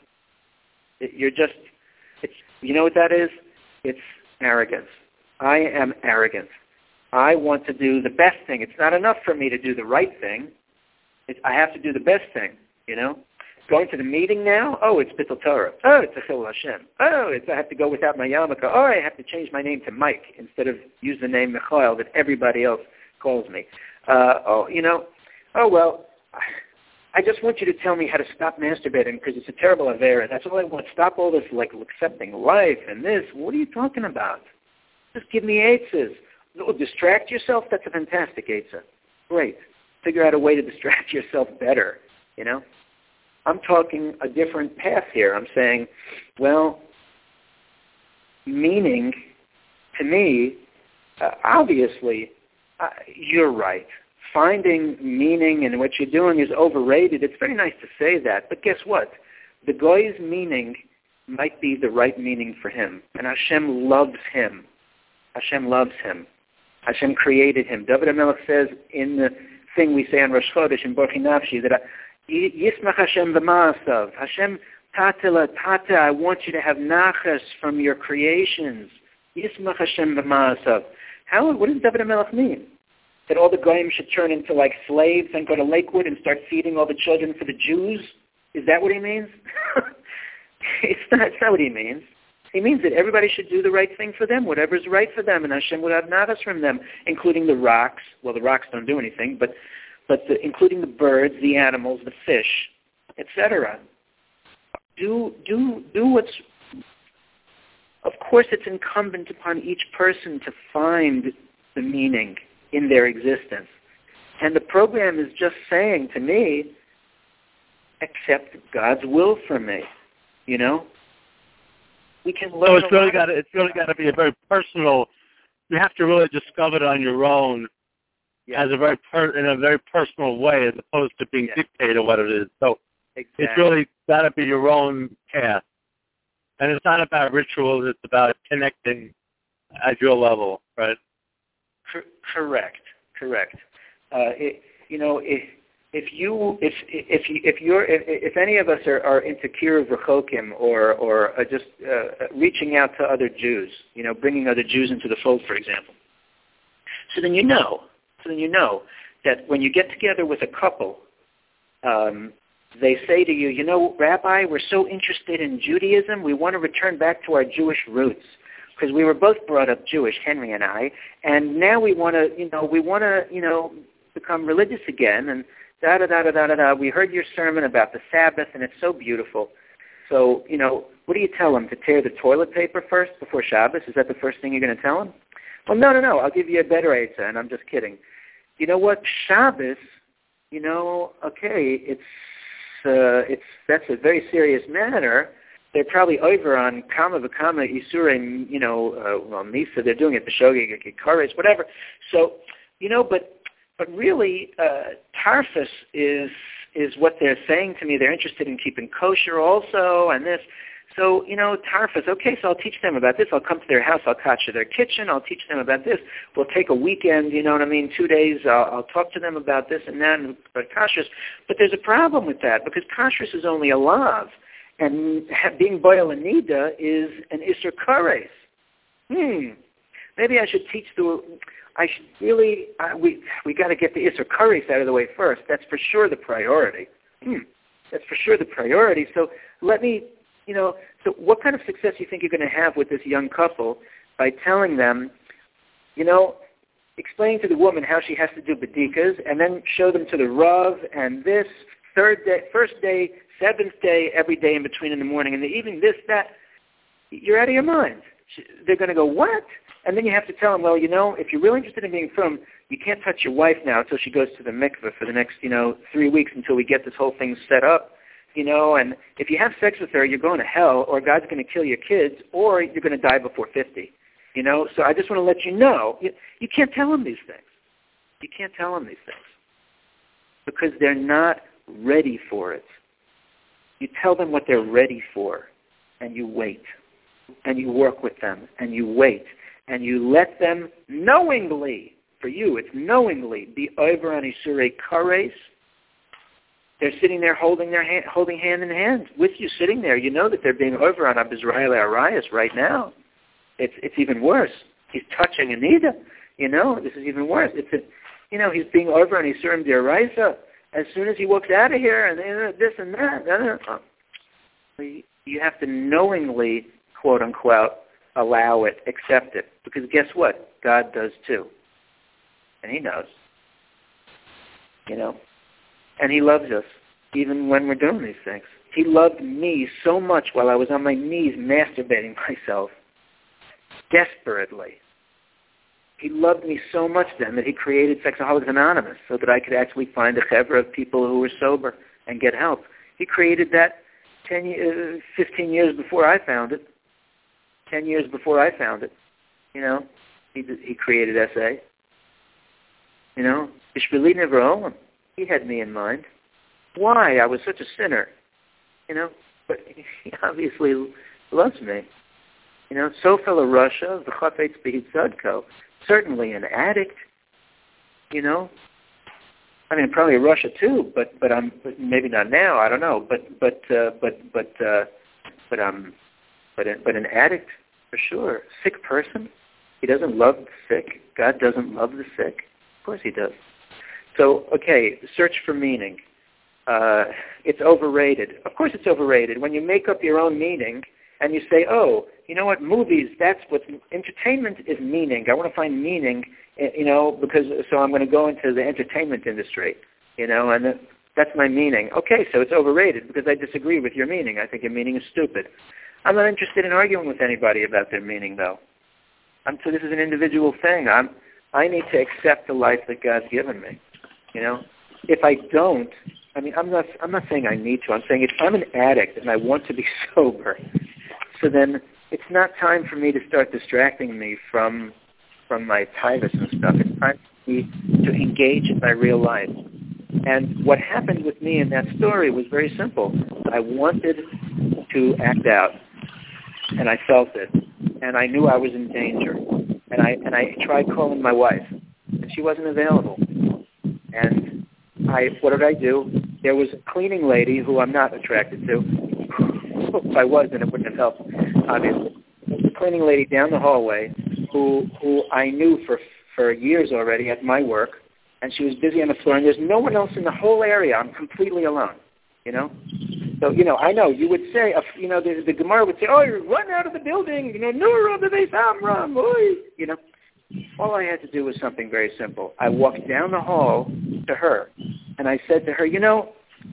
You know what that is? It's arrogance. I am arrogant. I want to do the best thing. It's not enough for me to do the right thing. I have to do the best thing, Going to the meeting now? Oh, it's Bittul Torah. Oh, it's Achil Hashem. Oh, I have to go without my yarmulke. Oh, I have to change my name to Mike instead of use the name Michael that everybody else calls me. Oh, well, I just want you to tell me how to stop masturbating because it's a terrible avera. That's all I want. Stop all this, accepting life and this. What are you talking about? Just give me eights. distract yourself? That's a fantastic Eitzah. Great. Figure out a way to distract yourself better, you know? I'm talking a different path here. I'm saying, well, meaning, to me, obviously, you're right. Finding meaning in what you're doing is overrated. It's very nice to say that, but guess what? The guy's meaning might be the right meaning for him, and Hashem loves him. Hashem loves him. Hashem created him. David HaMelech says in the thing we say on Rosh Chodesh in Borchi Nafshi that Yismach Hashem b'ma'asav. Hashem Tata, I want you to have nachas from your creations. Yismach Hashem b'ma'asav. What does David HaMelech mean? That all the goyim should turn into like slaves and go to Lakewood and start feeding all the children for the Jews? Is that what he means? It's not what he means. He means that everybody should do the right thing for them, whatever is right for them, and Hashem will have nachas from them, including the rocks. Well, the rocks don't do anything, but including the birds, the animals, the fish, etc. Do what's... Of course, it's incumbent upon each person to find the meaning in their existence. And the program is just saying to me, accept God's will for me. You know? We can learn. So it's really got to be a very personal. You have to really discover it on your own, as a very in a very personal way, as opposed to being dictated what it is. So it's really got to be your own path, and it's not about rituals. It's about connecting at your level, right? Correct. If any of us are into Kiruv Rechokim or just reaching out to other Jews, bringing other Jews into the fold, for example, so then you know that when you get together with a couple, they say to you, Rabbi, we're so interested in Judaism, we want to return back to our Jewish roots. Because we were both brought up Jewish, Henry and I, and now we want to, become religious again, and da-da-da-da-da-da-da. We heard your sermon about the Sabbath, and it's so beautiful. So, what do you tell them? To tear the toilet paper first before Shabbos? Is that the first thing you're going to tell them? Well, no. I'll give you a better answer, and I'm just kidding. You know what? Shabbos, okay, that's a very serious matter. They're probably over on Kama V'Kama Isurei, Misa. They're doing it B'Shogeg, Kares, whatever. So, but really, Tarfus is what they're saying to me. They're interested in keeping kosher also, and this. So, Tarfus, okay, so I'll teach them about this. I'll come to their house. I'll kasher their kitchen. I'll teach them about this. We'll take a weekend, 2 days. I'll talk to them about this and that, and about kashrus. But there's a problem with that, because kashrus is only a lav. And being boil and nida is an Isser Kares. Maybe I should teach we got to get the Isser Kares out of the way first. That's for sure the priority. That's for sure the priority. So let me, so what kind of success do you think you're going to have with this young couple by telling them, explaining to the woman how she has to do bedikas, and then show them to the Rav, and this, first day, seventh day, every day in between in the morning and the evening, this, that, you're out of your mind. They're going to go, what? And then you have to tell them, well, if you're really interested in being frum, you can't touch your wife now until she goes to the mikveh for the next, 3 weeks until we get this whole thing set up, and if you have sex with her, you're going to hell, or God's going to kill your kids, or you're going to die before 50, So I just want to let you know, you can't tell them these things. You can't tell them these things because they're not ready for it. You tell them what they're ready for, and you wait, and you work with them, and you wait, and you let them knowingly, for you it's knowingly, be over on Isurei Kares. They're sitting there holding hand in hand with you, sitting there. You know that they're being over on Abizrael Arayas right now. It's even worse. He's touching Anita. This is even worse. He's being over on Isurim D'Oraisa. As soon as he walks out of here, and this and that, you have to knowingly, quote unquote, allow it, accept it, because guess what? God does too, and He knows, and He loves us even when we're doing these things. He loved me so much while I was on my knees masturbating myself, desperately, he loved me so much then that he created Sexaholics Anonymous so that I could actually find a chevra of people who were sober and get help. He created that 15 years before I found it. 10 years before I found it. You know, he created SA. You know, Bishvili Nevra'olam. He had me in mind. Why? I was such a sinner. You know, but he obviously loves me. You know, so fellow Russia, the Chafetz B'Hid Tzadko, certainly an addict. You know, I mean, probably Russia too, but maybe not now. I don't know, but an addict for sure. Sick person. He doesn't love the sick. God doesn't love the sick. Of course He does. So, okay, search for meaning. It's overrated. Of course it's overrated. When you make up your own meaning and you say, oh, you know what, movies, that's what, entertainment is meaning. I want to find meaning, you know, so I'm going to go into the entertainment industry, you know, and that's my meaning. Okay, so it's overrated because I disagree with your meaning. I think your meaning is stupid. I'm not interested in arguing with anybody about their meaning, though. So this is an individual thing. I need to accept the life that God's given me, you know. If I don't, I mean, I'm not saying I need to. I'm saying if I'm an addict and I want to be sober, so then it's not time for me to start distracting me from my tivus and stuff. It's time for me to engage in my real life. And what happened with me in that story was very simple. I wanted to act out, and I felt it, and I knew I was in danger. And I tried calling my wife, and she wasn't available. And what did I do? There was a cleaning lady who I'm not attracted to. If I was, then it wouldn't have helped, obviously. The cleaning lady down the hallway who I knew for years already at my work, and she was busy on the floor, and there's no one else in the whole area. I'm completely alone, you know? So, you know, I know you would say, you know, the Gemara would say, oh, you're running out of the building, you know, Nura the Beis Amram, you know. All I had to do was something very simple. I walked down the hall to her, and I said to her, you know,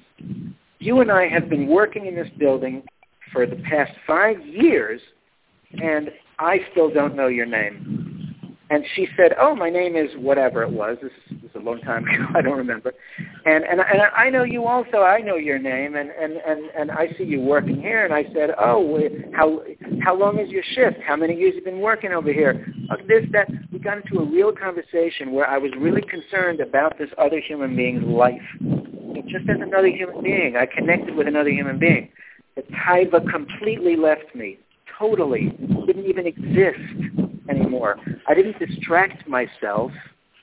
you and I have been working in this building for the past 5 years, and I still don't know your name. And she said, oh, my name is whatever it was. This was a long time ago. I don't remember. And I know you also. I know your name, and I see you working here. And I said, oh, how long is your shift? How many years have you been working over here? This, that. We got into a real conversation where I was really concerned about this other human being's life. Just as another human being, I connected with another human being. The taiva completely left me. Totally. Didn't even exist anymore. I didn't distract myself.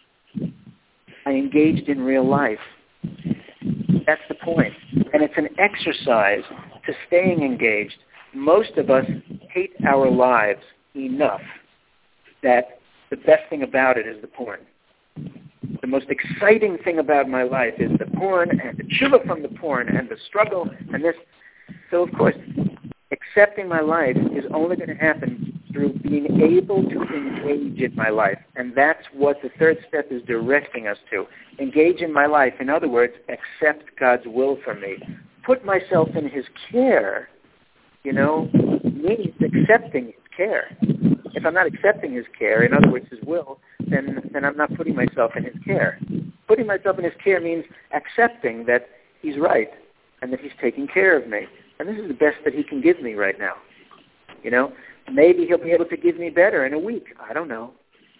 I engaged in real life. That's the point. And it's an exercise to staying engaged. Most of us hate our lives enough that the best thing about it is the porn. The most exciting thing about my life is the porn and the tshuva from the porn and the struggle and this. So, of course, accepting my life is only going to happen through being able to engage in my life. And that's what the third step is directing us to. Engage in my life. In other words, accept God's will for me. Put myself in His care, you know, means accepting His care. If I'm not accepting His care, in other words, His will, then I'm not putting myself in His care. Putting myself in His care means accepting that He's right and that He's taking care of me. And this is the best that He can give me right now. You know, maybe He'll be able to give me better in a week. I don't know.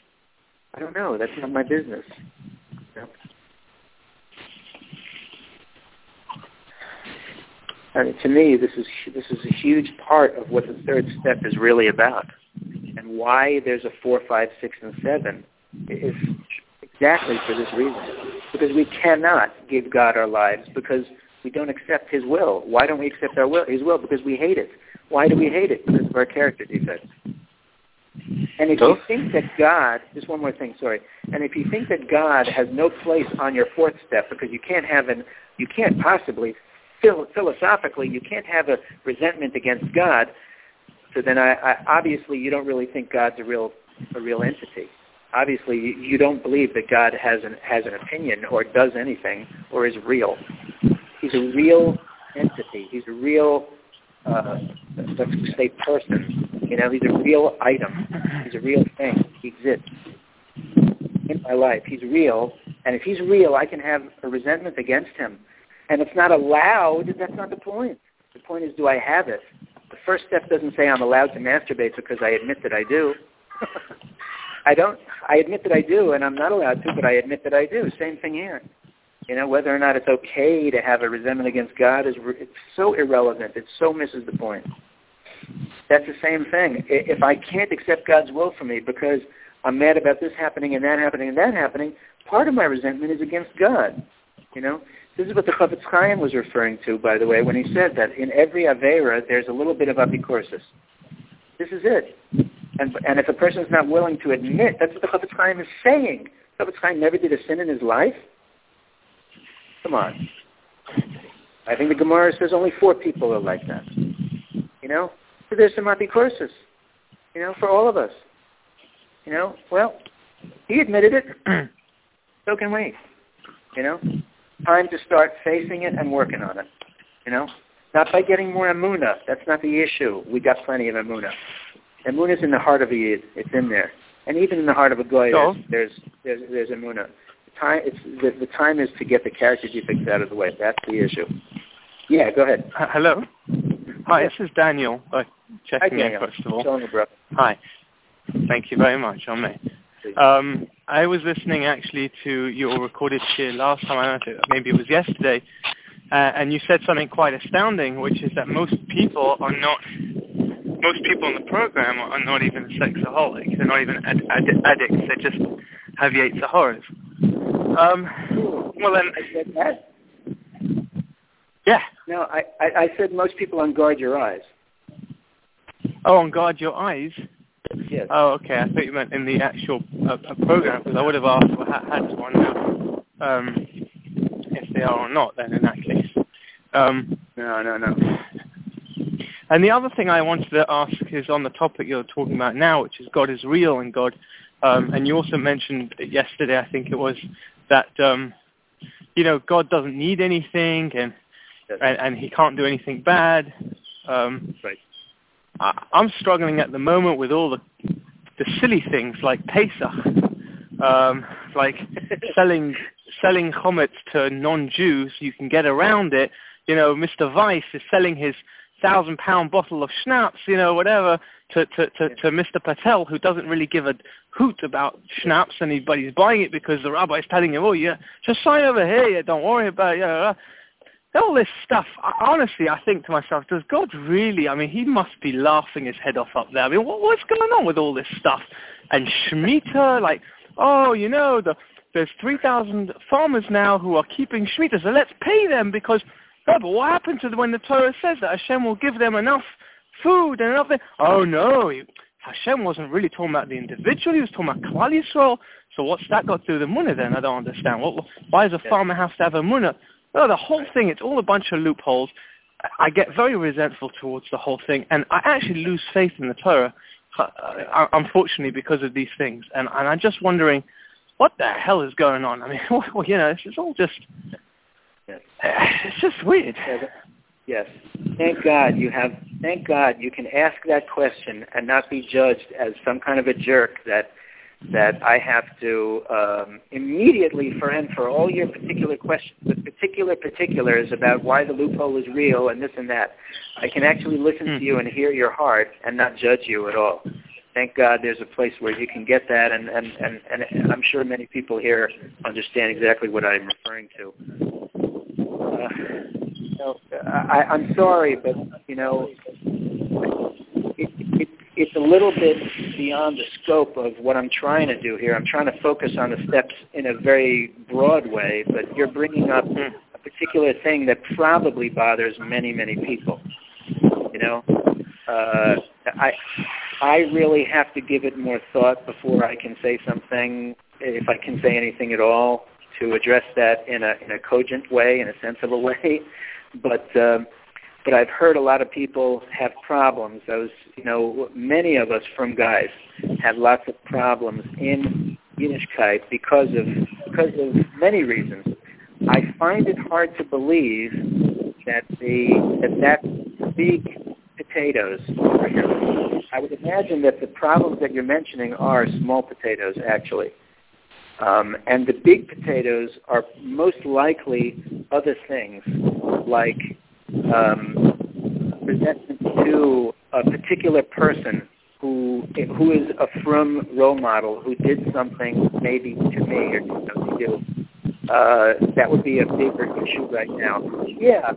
That's not my business. You know? And to me, this is a huge part of what the third step is really about. And why there's a 4, 5, 6, and 7 is exactly for this reason. Because we cannot give God our lives because we don't accept His will. Why don't we accept His will? Because we hate it. Why do we hate it? Because of our character defects. And if you think that God, just one more thing, sorry. And if you think that God has no place on your fourth step because you can't possibly, philosophically, you can't have a resentment against God, so then obviously you don't really think God's a real entity. Obviously, you don't believe that God has an opinion or does anything or is real. He's a real entity. He's a real, let's say, person. You know, he's a real item. He's a real thing. He exists. in my life. He's real, and if he's real, I can have a resentment against him. And it's not allowed. That's not the point. The point is, do I have it? The first step doesn't say I'm allowed to masturbate because I admit that I do. I don't. I admit that I do, and I'm not allowed to, but I admit that I do. Same thing here. You know, whether or not it's okay to have a resentment against God it's so irrelevant. It so misses the point. That's the same thing. If I can't accept God's will for me because I'm mad about this happening and that happening and that happening, part of my resentment is against God. You know, this is what the Chafetz Chaim was referring to, by the way, when he said that in every Aveira there's a little bit of apikorsis. This is it. And if a person is not willing to admit, that's what the Chafetz Chaim is saying. Chafetz Chaim never did a sin in his life. Come on. I think the Gemara says only 4 people are like that. You know? So there's some apikorsis, you know, for all of us. You know? Well, he admitted it. So can we. You know? Time to start facing it and working on it. You know? Not by getting more emunah. That's not the issue. We got plenty of emunah. Emunah is in the heart of a yid. It's in there. And even in the heart of a goy, there's emunah. The time is to get the character defects out of the way. That's the issue. Yeah, go ahead. Hello. Hi, this is Daniel. Checking in, first of all. Hi. Thank you very much, Ome. I was listening actually to your recorded shir last time, I don't know, maybe it was yesterday, and you said something quite astounding, which is that most people in the program are not even sexaholics. They're not even addicts. They just have Yetzer Haras. Well then, I said that? Yeah. No, I said most people on Guard Your Eyes. Oh, on Guard Your Eyes? Yes. Oh, okay. I thought you meant in the actual program, because I would have asked, well, how does one know if they are or not, then, in that case? No. And the other thing I wanted to ask is on the topic you're talking about now, which is God is real and God, and you also mentioned yesterday, I think it was, that, you know, God doesn't need anything and he can't do anything bad. Right. I'm struggling at the moment with all the silly things like Pesach, like selling chametz to non-Jews. You can get around it. You know, Mr. Weiss is selling his 1,000-pound bottle of schnapps, you know, whatever, to Mr. Patel, who doesn't really give a hoot about schnapps, but he's buying it because the rabbi is telling him, oh, yeah, just sign over here, yeah, don't worry about it, yeah. All this stuff, honestly, I think to myself, does God really, I mean, he must be laughing his head off up there. I mean, what's going on with all this stuff? And Shemitah, like, oh, you know, there's 3,000 farmers now who are keeping Shemitah, so let's pay them because, no, but what happened to when the Torah says that Hashem will give them enough food and enough? Oh, no, Hashem wasn't really talking about the individual, he was talking about Klal Yisrael. So what's that got to do with the munah then? I don't understand. Why does a farmer have to have a munah? No, the whole thing, it's all a bunch of loopholes. I get very resentful towards the whole thing, and I actually lose faith in the Torah, unfortunately, because of these things. And I'm just wondering, what the hell is going on? I mean, you know, it's all just, it's just weird. Yes. Thank God you can ask that question and not be judged as some kind of a jerk that I have to immediately, for all your particular questions, the particulars about why the loophole is real and this and that, I can actually listen to you and hear your heart and not judge you at all. Thank God there's a place where you can get that, and I'm sure many people here understand exactly what I'm referring to. I'm sorry, but, you know, it's a little bit beyond the scope of what I'm trying to do here. I'm trying to focus on the steps in a very broad way, but you're bringing up a particular thing that probably bothers many, many people. You know, I really have to give it more thought before I can say something, if I can say anything at all, to address that in a cogent way, in a sensible way. But I've heard a lot of people have problems. Many of us from guys have lots of problems in Yiddishkeit because of many reasons. I find it hard to believe that that's big potatoes. I would imagine that the problems that you're mentioning are small potatoes, actually. And the big potatoes are most likely other things like resentment to a particular person who is a frum role model who did something maybe to me or to you. That would be a bigger issue right now. Yeah.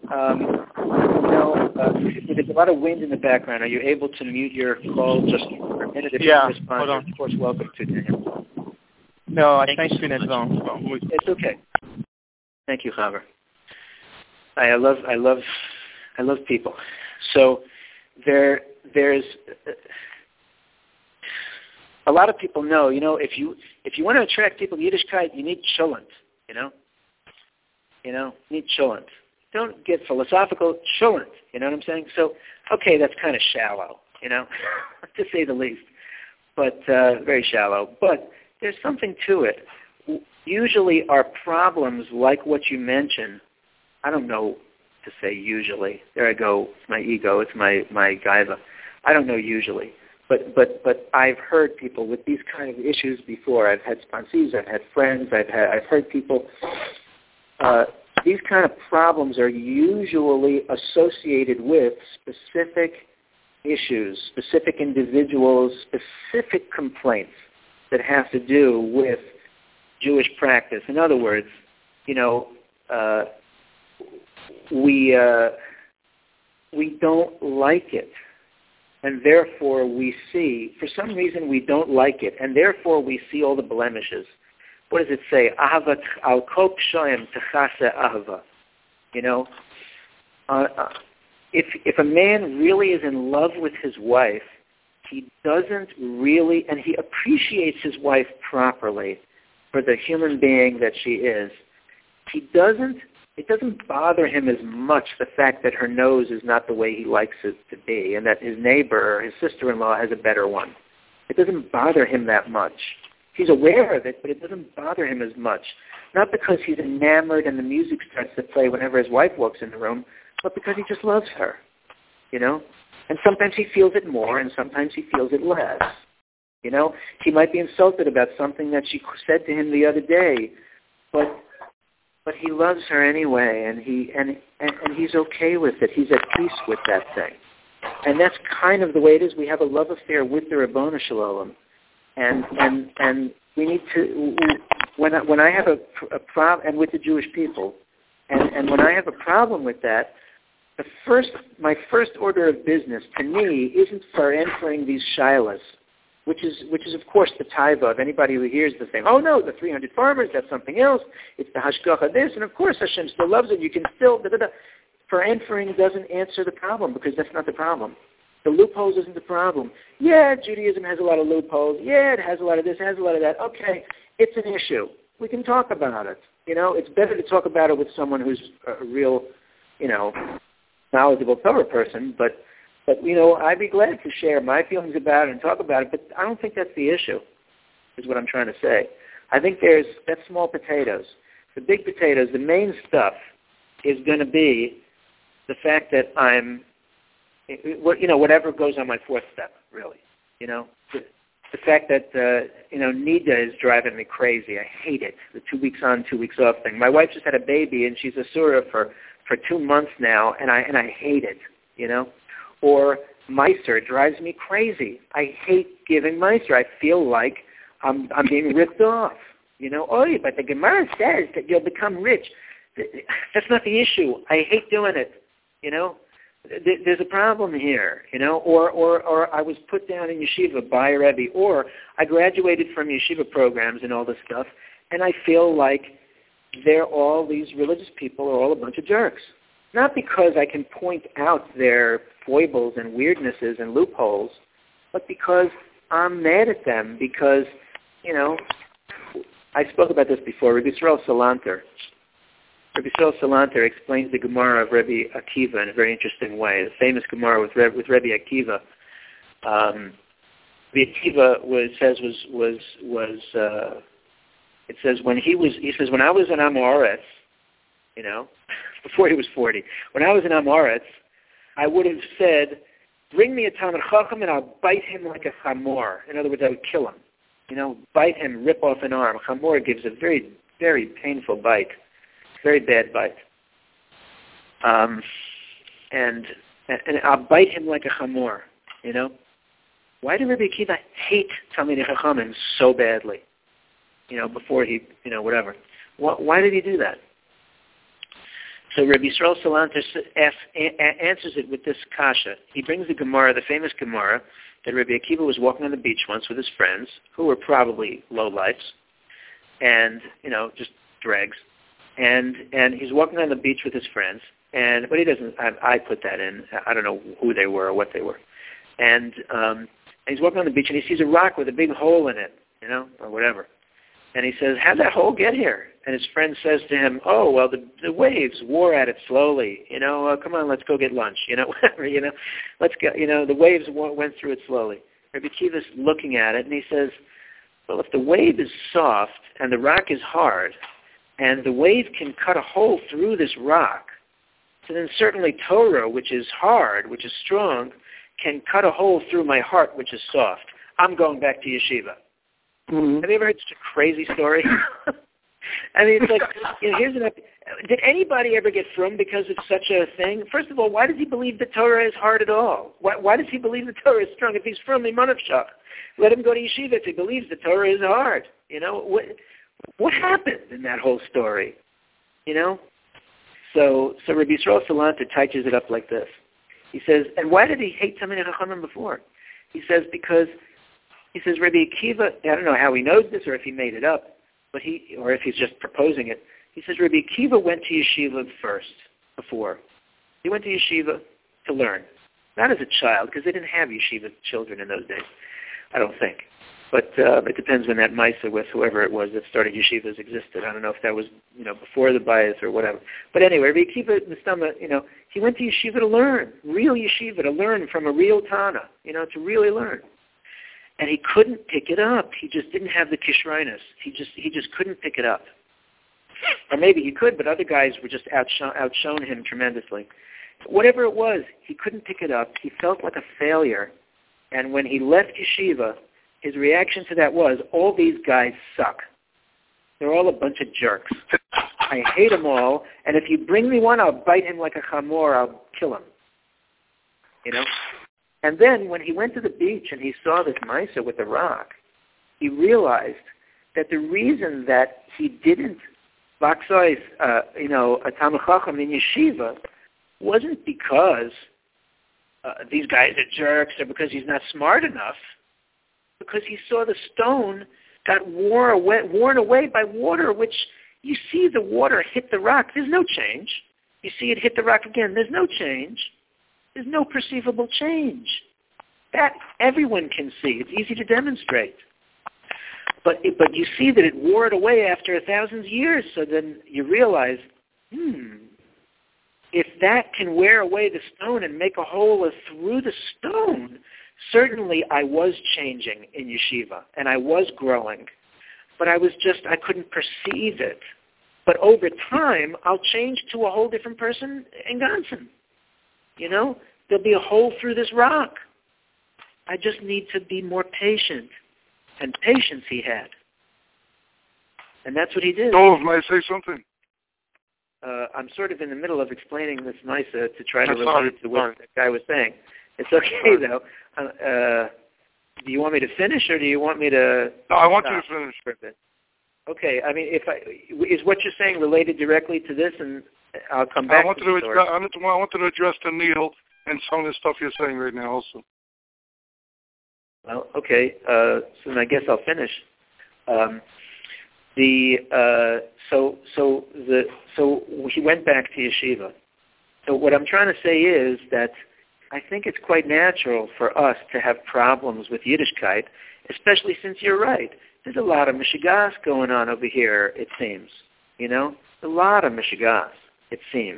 There's a lot of wind in the background. Are you able to mute your call just for a minute? If you can respond, hold on. You're of course welcome to, Daniel. No, I thank you in advance. It's okay. Thank you, Chaver. I love people. So there's a lot of people know. If you want to attract people to Yiddishkeit, you need cholent. You need cholent. Don't get philosophical. Cholent. You know what I'm saying? So okay, that's kind of shallow. To say the least, but very shallow. But there's something to it. Usually our problems, like what you mentioned, I don't know to say usually. There I go. It's my ego. It's my gaiva. I don't know usually. But I've heard people with these kind of issues before. I've had sponsees. I've had friends. I've heard people. These kind of problems are usually associated with specific issues, specific individuals, specific complaints that have to do with Jewish practice. In other words, we don't like it, and therefore we see, for some reason we don't like it, and therefore we see all the blemishes. What does it say? Ahavat al kol pshoim techase ahava. If a man really is in love with his wife, he doesn't really, and he appreciates his wife properly for the human being that she is. It doesn't bother him as much the fact that her nose is not the way he likes it to be, and that his neighbor or his sister-in-law has a better one. It doesn't bother him that much. He's aware of it, but it doesn't bother him as much. Not because he's enamored and the music starts to play whenever his wife walks in the room, but because he just loves her, And sometimes he feels it more, and sometimes he feels it less. He might be insulted about something that she said to him the other day, but he loves her anyway, and he's okay with it. He's at peace with that thing, and that's kind of the way it is. We have a love affair with the Rabbanu Shalom, and we need to. When I have a problem, and with the Jewish people, and when I have a problem with that. My first order of business to me isn't for answering these shilas, which is of course the taiva of anybody who hears the thing. Oh no, the 300 farmers, that's something else. It's the hashgacha this, and of course Hashem still loves it. You can still For answering doesn't answer the problem because that's not the problem. The loopholes isn't the problem. Yeah, Judaism has a lot of loopholes. Yeah, it has a lot of this, it has a lot of that. Okay, it's an issue. We can talk about it. It's better to talk about it with someone who's a real, knowledgeable Torah person, but I'd be glad to share my feelings about it and talk about it, but I don't think that's the issue, is what I'm trying to say. I think that's small potatoes. The big potatoes, the main stuff, is going to be the fact that whatever goes on my fourth step, really. The fact that, Nida is driving me crazy. I hate it, the 2 weeks on, 2 weeks off thing. My wife just had a baby, and she's a surah for 2 months now, and I hate it, Or Meiser drives me crazy. I hate giving Meiser. I feel like I'm being ripped off. But the Gemara says that you'll become rich. That's not the issue. I hate doing it. There's a problem here. Or I was put down in yeshiva by a Rebbe, or I graduated from yeshiva programs and all this stuff, and I feel like these religious people are all a bunch of jerks. Not because I can point out their foibles and weirdnesses and loopholes, but because I'm mad at them because, I spoke about this before. Rabbi Yisrael Salanter. Rabbi Yisrael Salanter explains the Gemara of Rabbi Akiva in a very interesting way. The famous Gemara with Rabbi Akiva. Rabbi Akiva it says when I was in Amoretz, before he was 40, when I was in Amoretz, I would have said, bring me a Talmid Chacham and I'll bite him like a chamor. In other words, I would kill him. bite him, rip off an arm. Chamor gives a very, very painful bite, very bad bite. And I'll bite him like a chamor, Why did Rabbi Akiva hate Talmidei Chachamim so badly? Before he, whatever. Why did he do that? So Rabbi Yisrael Salanter answers it with this kasha. He brings the Gemara, the famous Gemara, that Rabbi Akiva was walking on the beach once with his friends, who were probably lowlifes, and, just dregs. And he's walking on the beach with his friends, but he doesn't, I put that in. I don't know who they were or what they were. And he's walking on the beach, and he sees a rock with a big hole in it, or whatever. And he says, how'd that hole get here? And his friend says to him, oh, well, the waves wore at it slowly. Come on, let's go get lunch. Whatever, let's go. The waves went through it slowly. Rabbi Akiva's looking at it, and he says, well, if the wave is soft and the rock is hard, and the wave can cut a hole through this rock, so then certainly Torah, which is hard, which is strong, can cut a hole through my heart, which is soft. I'm going back to yeshiva. Mm-hmm. Have you ever heard such a crazy story? I mean, it's like, here's did anybody ever get frum because of such a thing? First of all, why does he believe the Torah is hard at all? Why does he believe the Torah is strong? If he's frum, let him go to yeshiva if he believes the Torah is hard. What happened in that whole story? So Rabbi Yisrael Salanter touches it up like this. He says, and why did he hate Talmidei Chachamim before? He says, Rabbi Akiva, I don't know how he knows this or if he made it up, or if he's just proposing it. He says Rabbi Akiva went to yeshiva before. He went to yeshiva to learn. Not as a child, because they didn't have yeshiva children in those days, I don't think. But it depends when that Maisa with whoever it was that started yeshivas existed. I don't know if that was, before the bias or whatever. But anyway, Rabbi Akiva Nistama, he went to yeshiva to learn, real yeshiva, to learn from a real Tana, to really learn. And he couldn't pick it up. He just didn't have the kishrainis. He just couldn't pick it up. Or maybe he could, but other guys were just outshone him tremendously. Whatever it was, he couldn't pick it up. He felt like a failure. And when he left yeshiva, his reaction to that was, all these guys suck. They're all a bunch of jerks. I hate them all, and if you bring me one, I'll bite him like a chamor. I'll kill him. And then when he went to the beach and he saw this Maisa with the rock, he realized that the reason that he didn't baksois, a Talmid Chacham in yeshiva wasn't because these guys are jerks or because he's not smart enough, because he saw the stone got worn away by water, which you see the water hit the rock. There's no change. You see it hit the rock again. There's no change. There's no perceivable change. That everyone can see. It's easy to demonstrate. But you see that it wore it away after 1,000 years, so then you realize, if that can wear away the stone and make a hole through the stone, certainly I was changing in yeshiva, and I was growing, but I couldn't perceive it. But over time, I'll change to a whole different person in Gansen. There'll be a hole through this rock. I just need to be more patient. And patience he had. And that's what he did. Oh, may I say something? I'm sort of in the middle of explaining this Maisa to try to relate it to what that guy was saying. It's okay, though. Do you want me to finish, or do you want me to... No, I want you to finish. For a bit? Okay, I mean, is what you're saying related directly to this, and I'll come back to the story. I wanted to address the needle and some of the stuff you're saying right now also. Well, okay, so then I guess I'll finish. So he went back to yeshiva. So what I'm trying to say is that I think it's quite natural for us to have problems with Yiddishkeit, especially since you're right. There's a lot of mishigas going on over here, it seems. A lot of mishigas, it seems.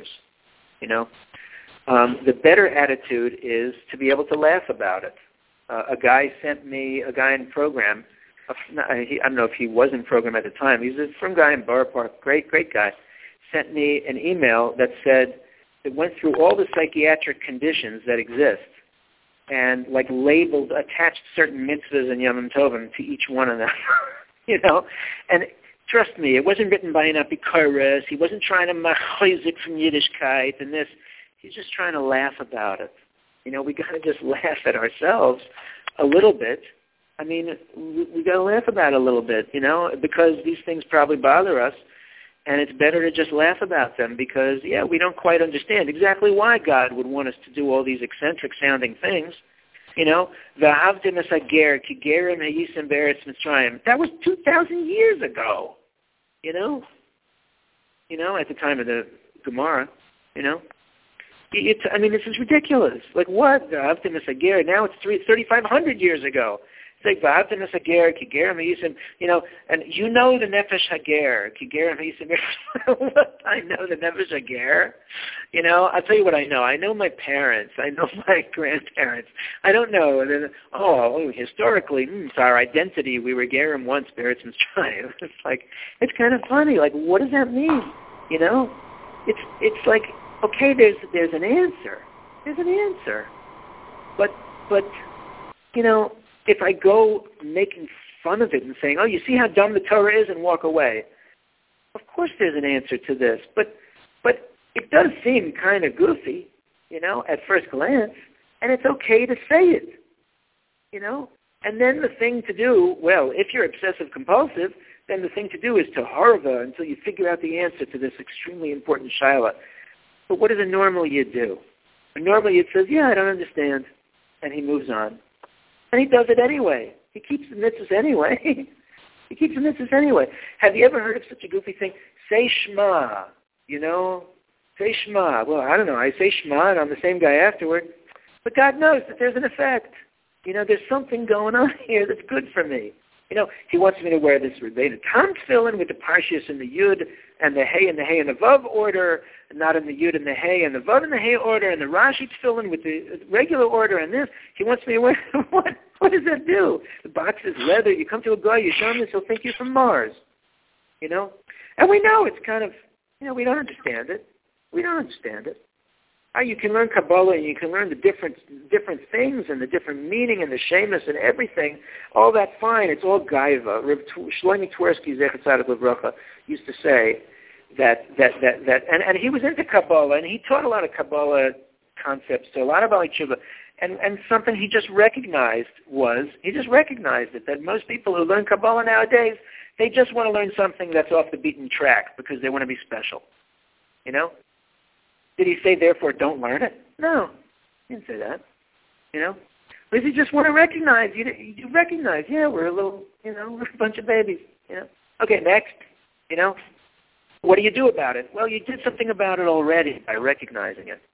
The better attitude is to be able to laugh about it. A guy in program, I don't know if he was in program at the time, he's a from guy in Borough Park, great guy, sent me an email that said it went through all the psychiatric conditions that exist and like labeled, attached certain mitzvahs and Yom Tovim to each one of them, you know. And trust me, it wasn't written by an Apikoros. He wasn't trying to machoizik from Yiddishkeit and this. He's just trying to laugh about it. You know, we got to just laugh at ourselves a little bit. I mean, we got to laugh about it a little bit, you know, because these things probably bother us. And it's better to just laugh about them because, yeah, we don't quite understand exactly why God would want us to do all these eccentric-sounding things. You know, V'ahavtim es hager ki gerim hayisim be'eretz Mitzrayim. That was 2,000 years ago. You know, at the time of the Gemara. You know, I mean, this is ridiculous. Like what? V'ahavtim es hager. Now it's 3,500 years ago. It's like V'ahavtim es hager ki gerim hayisim. You know, and you know the nefesh hager ki gerim hayisim. What I know the nefesh hager. You know, I'll tell you what I know. I know my parents. I know my grandparents. I don't know. Historically, it's our identity. We were gerim once, Beretz Mitzrayim. It's like, it's kind of funny. Like, what does that mean? You know, it's like, okay, there's an answer. There's an answer. But you know, if I go making fun of it and saying, oh, you see how dumb the Torah is, and walk away, of course there's an answer to this. But it does seem kind of goofy, you know, at first glance, and it's okay to say it, you know. And then the thing to do, well, if you're obsessive compulsive, then the thing to do is to harva until you figure out the answer to this extremely important shaila. But what does a normal yid do? A normal yid says, yeah, I don't understand, and he moves on. And he does it anyway. He keeps the mitzvahs anyway. He keeps the mitzvahs anyway. Have you ever heard of such a goofy thing? Say Shema, you know? Say Shema. Well, I don't know. I say Shema, and I'm the same guy afterward. But God knows that there's an effect. You know, there's something going on here that's good for me. You know, he wants me to wear this related Tam tefillin with the Parshias and the Yud and the Hey and the Hey and the Vav order, not in the Yud and the Hey and the Vav and the Hey order, and the Rashi tefillin with the regular order and this. He wants me to wear, what does that do? The box is leather. You come to a guy, you show him this, he'll think you're from Mars. You know? And we know it's kind of, you know, we don't understand it. We don't understand it. You can learn Kabbalah and you can learn the different things and the different meaning and the shemus and everything. All that's fine. It's all gaiva. Shlomo Twersky, Zecher Tzadik Livracha, used to say that and he was into Kabbalah and he taught a lot of Kabbalah concepts to a lot of Baalei Tshuva. And something he just recognized it, that most people who learn Kabbalah nowadays, they just want to learn something that's off the beaten track because they want to be special. You know? Did he say, therefore, don't learn it? No, he didn't say that. You know? But if you just want to recognize, you recognize, yeah, we're a little, you know, we're a bunch of babies. You know? Okay, next. You know? What do you do about it? Well, you did something about it already by recognizing it.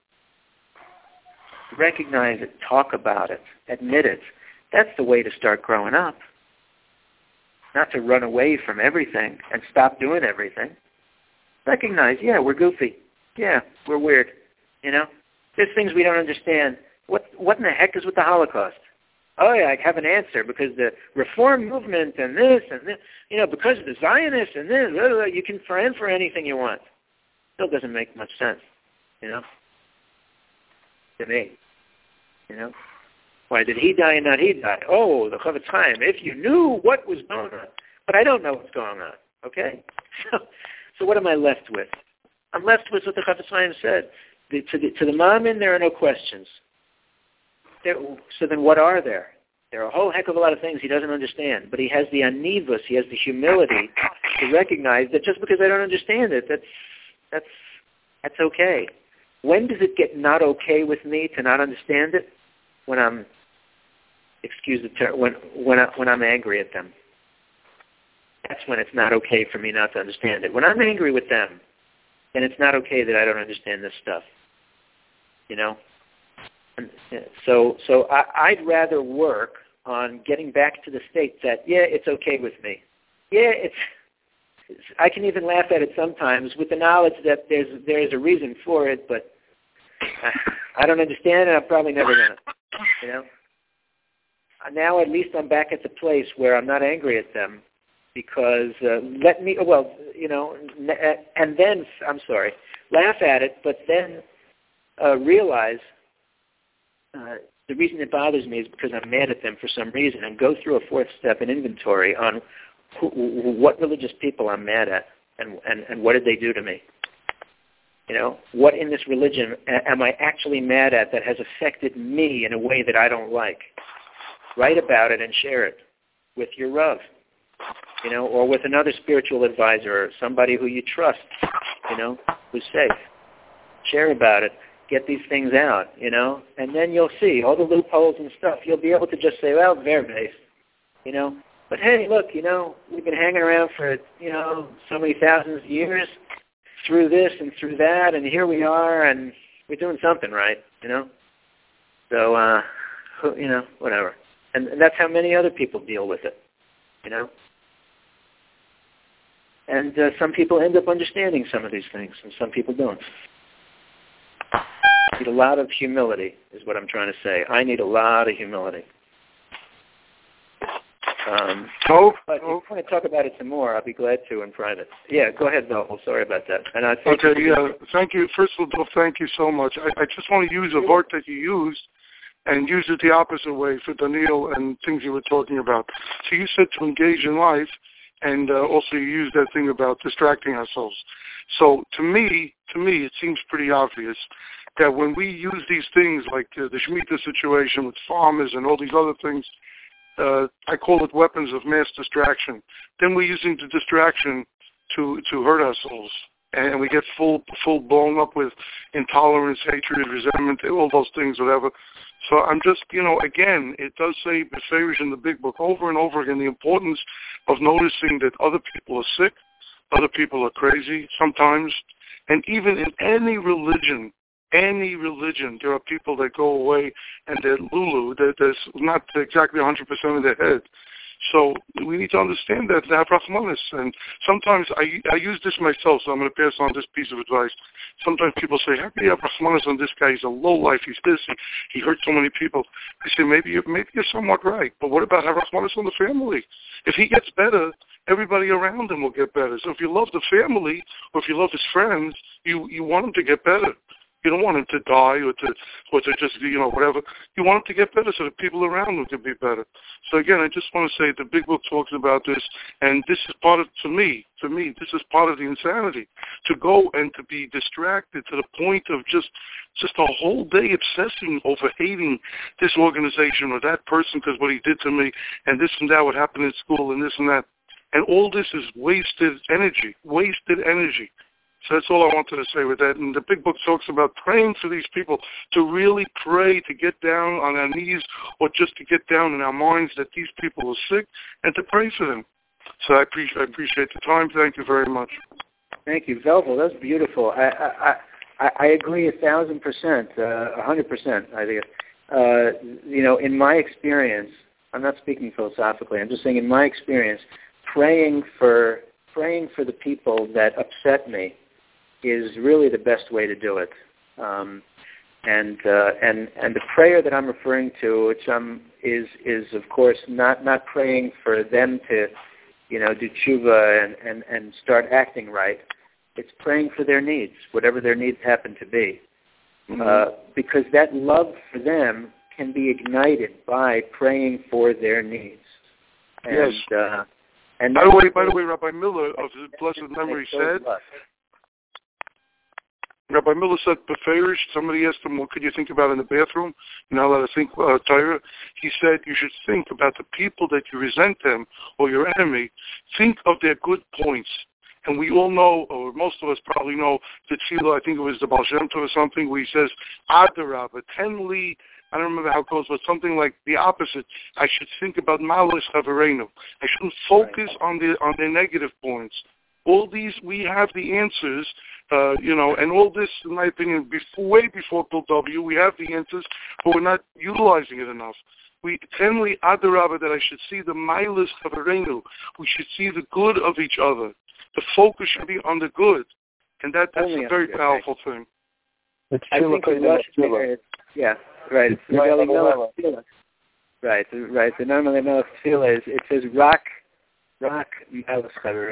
Recognize it, talk about it, admit it. That's the way to start growing up. Not to run away from everything and stop doing everything. Recognize, yeah, we're goofy. Yeah, we're weird. You know? There's things we don't understand. What in the heck is with the Holocaust? Oh, yeah, I have an answer because the reform movement and this, you know, because of the Zionists and this, you can friend for anything you want. Still doesn't make much sense, you know, to me. You know? Why did he die and not he die? Oh, the Chavetz Chaim, if you knew what was going on. But I don't know what's going on, okay? So what am I left with? I'm left with what the Chavetz Chaim said. To the Ma'amin, there are no questions. So then what are there? There are a whole heck of a lot of things he doesn't understand, but he has the anivus, he has the humility to recognize that just because I don't understand it, that's okay. When does it get not okay with me to not understand it? When I'm, excuse the term, when I'm angry at them. That's when it's not okay for me not to understand it. When I'm angry with them, then it's not okay that I don't understand this stuff. You know? And so I'd rather work on getting back to the state that, yeah, it's okay with me. Yeah, I can even laugh at it sometimes with the knowledge that there's a reason for it, but I don't understand it. I'm probably never going to. You know? Now at least I'm back at the place where I'm not angry at them because and then, I'm sorry, laugh at it, but then realize the reason it bothers me is because I'm mad at them for some reason, and go through a fourth step in inventory on what religious people I'm mad at, and what did they do to me? You know, what in this religion am I actually mad at that has affected me in a way that I don't like? Write about it and share it with your Rav, you know, or with another spiritual advisor or somebody who you trust, you know, who's safe. Share about it. Get these things out, you know, and then you'll see all the loopholes and stuff. You'll be able to just say, well, verbe, you know. But hey, look, you know, we've been hanging around for, you know, so many thousands of years through this and through that, and here we are, and we're doing something right, you know. So, you know, whatever. And that's how many other people deal with it, you know. And some people end up understanding some of these things, and some people don't. I need a lot of humility, is what I'm trying to say. I need a lot of humility. But if you want to talk about it some more, I'll be glad to in private. Yeah, go ahead, Bill. Sorry about that. And I think thank you. First of all, thank you so much. I just want to use a word that you used and use it the opposite way for Daniel and things you were talking about. So you said to engage in life, and also you used that thing about distracting ourselves. So to me, it seems pretty obvious that when we use these things like the Shemitah situation with farmers and all these other things, I call it weapons of mass distraction. Then we're using the distraction to hurt ourselves, and we get full blown up with intolerance, hatred, resentment, all those things, whatever. So I'm just, you know, again, it does say Beferish in the Big Book over and over again the importance of noticing that other people are sick, other people are crazy sometimes, and even in any religion, there are people that go away and they're lulu, there's not exactly 100% of their head. So we need to understand that, to have Rahmanis. And sometimes I use this myself, so I'm going to pass on this piece of advice. Sometimes people say, how can you have Rahmanis on this guy? He's a lowlife, he's this, he hurt so many people. I say, maybe you're somewhat right, but what about have Rahmanis on the family? If he gets better, everybody around him will get better. So if you love the family, or if you love his friends, you want him to get better. You don't want him to die or to just, you know, whatever. You want him to get better so that people around him can be better. So again, I just want to say the Big Book talks about this, and this is part of, to me, this is part of the insanity. To go and to be distracted to the point of just a whole day obsessing over hating this organization or that person because what he did to me, and this and that, what happened in school, and this and that. And all this is wasted energy. So that's all I wanted to say with that. And the Big Book talks about praying for these people, to really pray, to get down on our knees, or just to get down in our minds that these people are sick, and to pray for them. So I appreciate the time. Thank you very much. Thank you, Velvel. That's beautiful. I agree 1,000%, 100%. I think, you know, in my experience, I'm not speaking philosophically. I'm just saying, in my experience, praying for the people that upset me is really the best way to do it. And the prayer that I'm referring to, which is of course not praying for them to, you know, do tshuva and start acting right. It's praying for their needs, whatever their needs happen to be, because that love for them can be ignited by praying for their needs. And, yes. And by the way, Rabbi Miller of his blessed memory said. Rabbi Miller said, Beferish, somebody asked him, what could you think about in the bathroom? You're not allowed to think Torah. He said, you should think about the people that you resent them or your enemy. Think of their good points. And we all know, or most of us probably know, the tefillah, I think it was the Baal Shem Tov or something, where he says, Adarabah, tenli, I don't remember how it goes, but something like the opposite. I should think about Malos Chavereinu. I shouldn't focus on the negative points. All these, we have the answers, you know, and all this, in my opinion, way before Bill W., we have the answers, but we're not utilizing it enough. Tenli Adarabah, that I should see the Malos Chavereinu. We should see the good of each other. The focus should be on the good, and that's a very powerful thing. I think yeah, right. It's the Neli Melech Tefillah. Right. The Neli Melech Tefillah is, it says Rak Melech Chavereinu.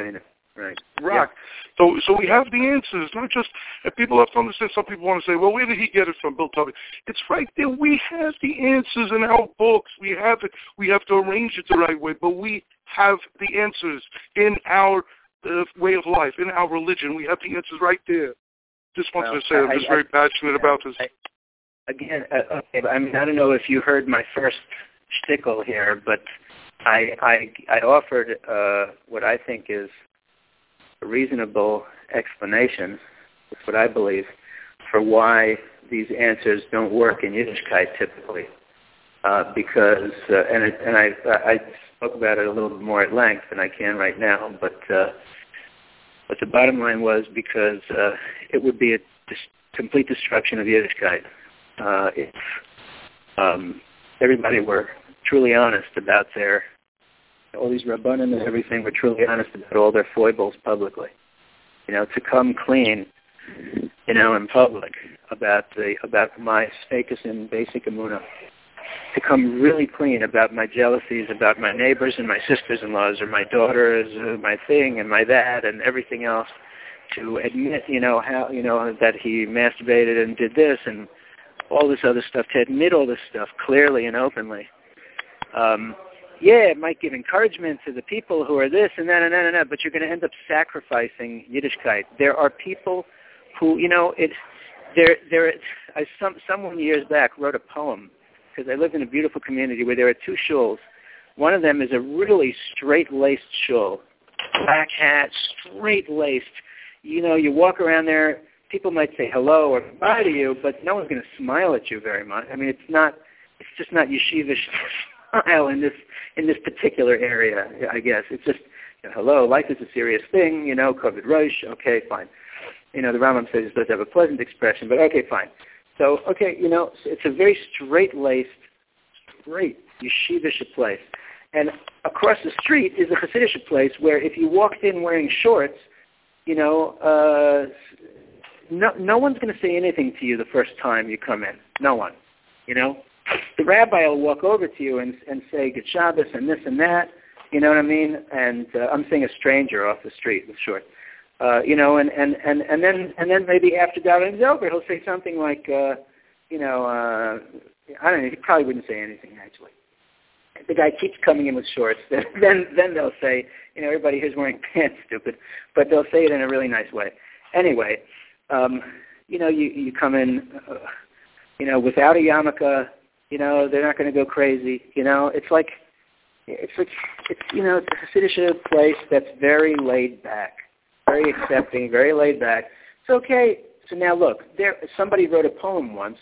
Right. Rock. Yeah. So we have the answers, not just, and people have to understand, some people want to say, well, where did he get it from, Bill Tubby? It's right there. We have the answers in our books. We have it. We have to arrange it the right way, but we have the answers in our way of life, in our religion. We have the answers right there. Just wanted to say, I'm just very passionate about this. Again, okay, I mean, I don't know if you heard my first shtickle here, but I offered what I think is a reasonable explanation, that's what I believe, for why these answers don't work in Yiddishkeit typically. Because, and I spoke about it a little bit more at length than I can right now, but the bottom line was because it would be a complete destruction of Yiddishkeit if everybody were truly honest about all these Rabbanim and everything were truly honest about all their foibles publicly. To come clean, in public about my status in basic emunah. To come really clean about my jealousies, about my neighbors and my sisters-in-laws or my daughters, my thing and my that and everything else. To admit, how, that he masturbated and did this and all this other stuff. To admit all this stuff clearly and openly. It might give encouragement to the people who are this and that and that and that, but you're going to end up sacrificing Yiddishkeit. There are people who, someone years back wrote a poem, because I lived in a beautiful community where there are two shuls. One of them is a really straight-laced shul, black hat, straight-laced. You walk around there, people might say hello or bye to you, but no one's going to smile at you very much. I mean, it's just not yeshivish smile in this particular area, I guess. It's just, hello, life is a serious thing, COVID Rosh, okay, fine. The Rambam says you're supposed to have a pleasant expression, but okay, fine. So, okay, it's a very straight-laced, straight yeshivish place. And across the street is a Hasidic place where if you walked in wearing shorts, no one's going to say anything to you the first time you come in. No one, The rabbi will walk over to you and say, Good Shabbos and this and that, you know what I mean? And I'm saying a stranger off the street with shorts. And then maybe after davening's over, he'll say something like, I don't know, he probably wouldn't say anything actually. The guy keeps coming in with shorts. Then they'll say, everybody here's wearing pants, stupid. But they'll say it in a really nice way. Anyway, you come in, without a yarmulke, they're not going to go crazy. It's a Hasidic place that's very laid back. Very accepting, very laid back. It's okay. So now look, somebody wrote a poem once,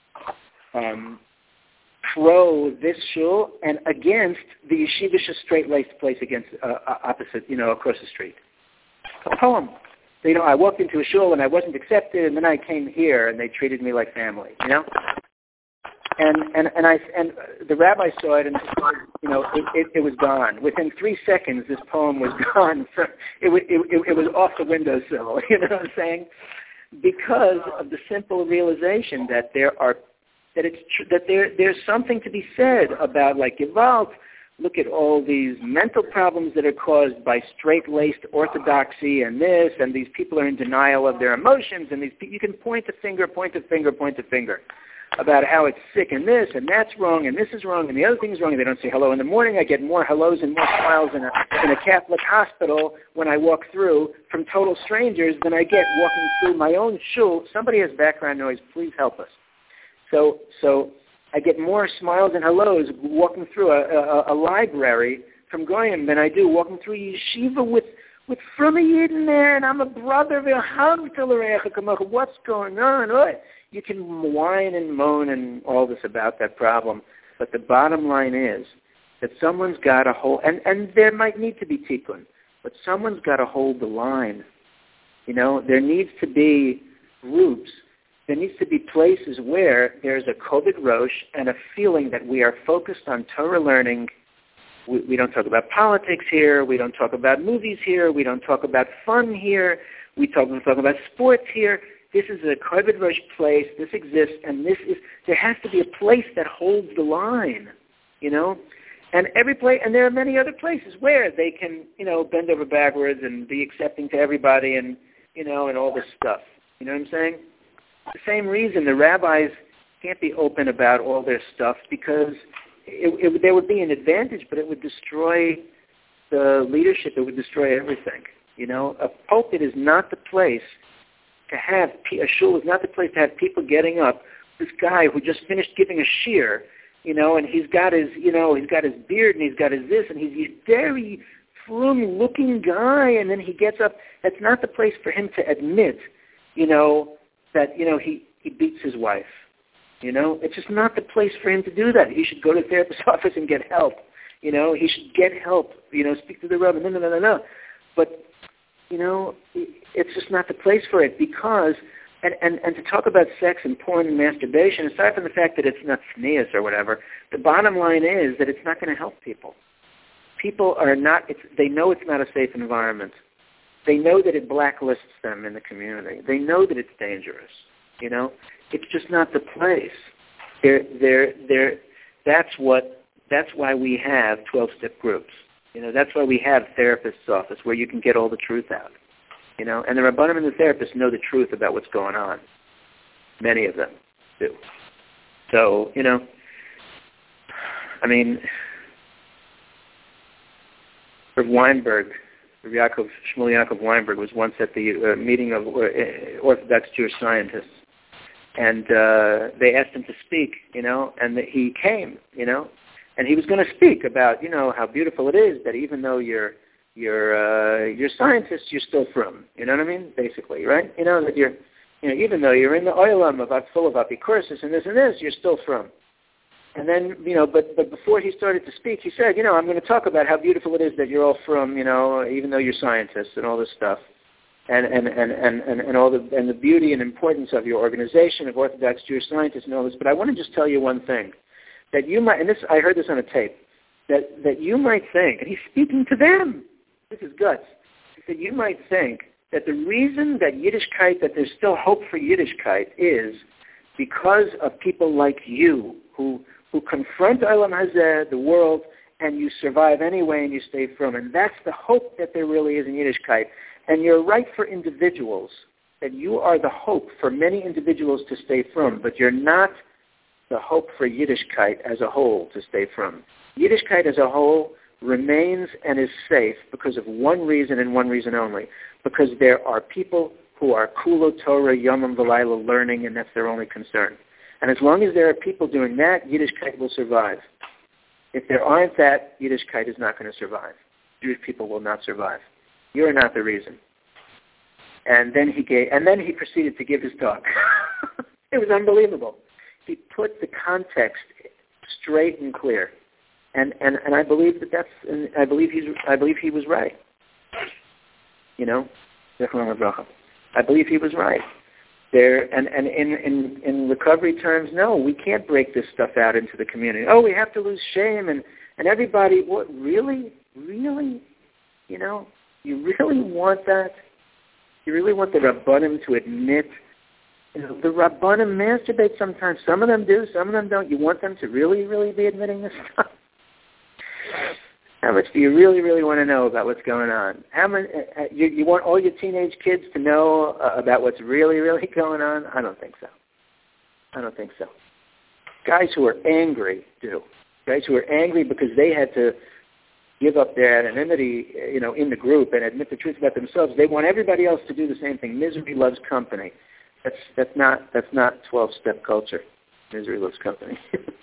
pro this shul and against the yeshivish straight-laced place against opposite, across the street. A poem. So, I walked into a shul and I wasn't accepted, and then I came here and they treated me like family. And the rabbi saw it, and it was gone. Within 3 seconds, this poem was gone. It was off the windowsill. You know what I'm saying? Because of the simple realization that there's something to be said about, like, Gewalt. Look at all these mental problems that are caused by straight-laced orthodoxy and this, and these people are in denial of their emotions, and you can point a finger about how it's sick and this and that's wrong and this is wrong and the other thing is wrong, and they don't say hello in the morning. I get more hellos and more smiles in a Catholic hospital when I walk through from total strangers than I get walking through my own shul. Somebody has background noise. Please help us. So I get more smiles and hellos walking through a library from Goyim than I do walking through a yeshiva with from a Yid in there, and I'm a brother. What's going on? You can whine and moan and all this about that problem, but the bottom line is that someone's got to hold, and there might need to be tikkun, but someone's got to hold the line. There needs to be groups. There needs to be places where there's a Koved Rosh and a feeling that we are focused on Torah learning. We don't talk about politics here. We don't talk about movies here. We don't talk about fun here. We talk about sports here. This is a Koved Rosh place. This exists, and there has to be a place that holds the line, And and there are many other places where they can, bend over backwards and be accepting to everybody and, and all this stuff. You know what I'm saying? The same reason the rabbis can't be open about all their stuff, because there would be an advantage, but it would destroy the leadership. It would destroy everything. A pulpit is not the place to have, a shul is not the place to have people getting up. This guy who just finished giving a shiur, and he's got his beard and he's got his this, and he's very frum-looking guy, and then he gets up. That's not the place for him to admit, that, he beats his wife. It's just not the place for him to do that. He should go to the therapist's office and get help. He should get help, speak to the rabbi. No. But, it's just not the place for it, because, and to talk about sex and porn and masturbation, aside from the fact that it's not tznius or whatever, the bottom line is that it's not going to help people. People are not, they know it's not a safe environment. They know that it blacklists them in the community. They know that it's dangerous. It's just not the place. That's why we have 12-step groups. That's why we have therapist's office where you can get all the truth out. And the Rabbanim and the therapists know the truth about what's going on. Many of them do. So, Rav Weinberg, Shmuel Yaakov Weinberg, was once at the meeting of Orthodox Jewish scientists, and they asked him to speak, and he came, and he was going to speak about, how beautiful it is that even though you're scientists, you're still frum. You know what I mean? Basically, right? That you're, even though you're in the oilam full of apicursus and this, you're still frum. And then, but before he started to speak, he said, I'm going to talk about how beautiful it is that you're all frum, even though you're scientists and all this stuff, and all the beauty and importance of your organization of Orthodox Jewish scientists and all this. But I want to just tell you one thing, that you might, and this I heard this on a tape, that you might think, and he's speaking to them. This is guts. That you might think that the reason that Yiddishkeit, that there's still hope for Yiddishkeit, is because of people like you who confront Olam Hazeh, the world, and you survive anyway and you stay firm. And that's the hope that there really is in Yiddishkeit. And you're right for individuals, that you are the hope for many individuals to stay firm, but you're not the hope for Yiddishkeit as a whole to stay firm. Yiddishkeit as a whole remains and is safe because of one reason and one reason only, because there are people who are kulo Torah, yomim v'layla, learning, and that's their only concern. And as long as there are people doing that, Yiddishkeit will survive. If there aren't that, Yiddishkeit is not going to survive. Jewish people will not survive. You're not the reason. And then he proceeded to give his talk. It was unbelievable. He put the context straight and clear. And I believe I believe he was right. I believe he was right. And in recovery terms, no, we can't break this stuff out into the community. Oh, we have to lose shame and everybody. What really? You really want that? You really want the Rabbanim to admit? The Rabbanim masturbate sometimes. Some of them do. Some of them don't. You want them to really, really be admitting this stuff? How much do you really, really want to know about what's going on? How many? You want all your teenage kids to know about what's really, really going on? I don't think so. Guys who are angry do. Guys who are angry because they had to give up their anonymity, in the group and admit the truth about themselves. They want everybody else to do the same thing. Misery loves company. That's not 12-step culture. Misery loves company.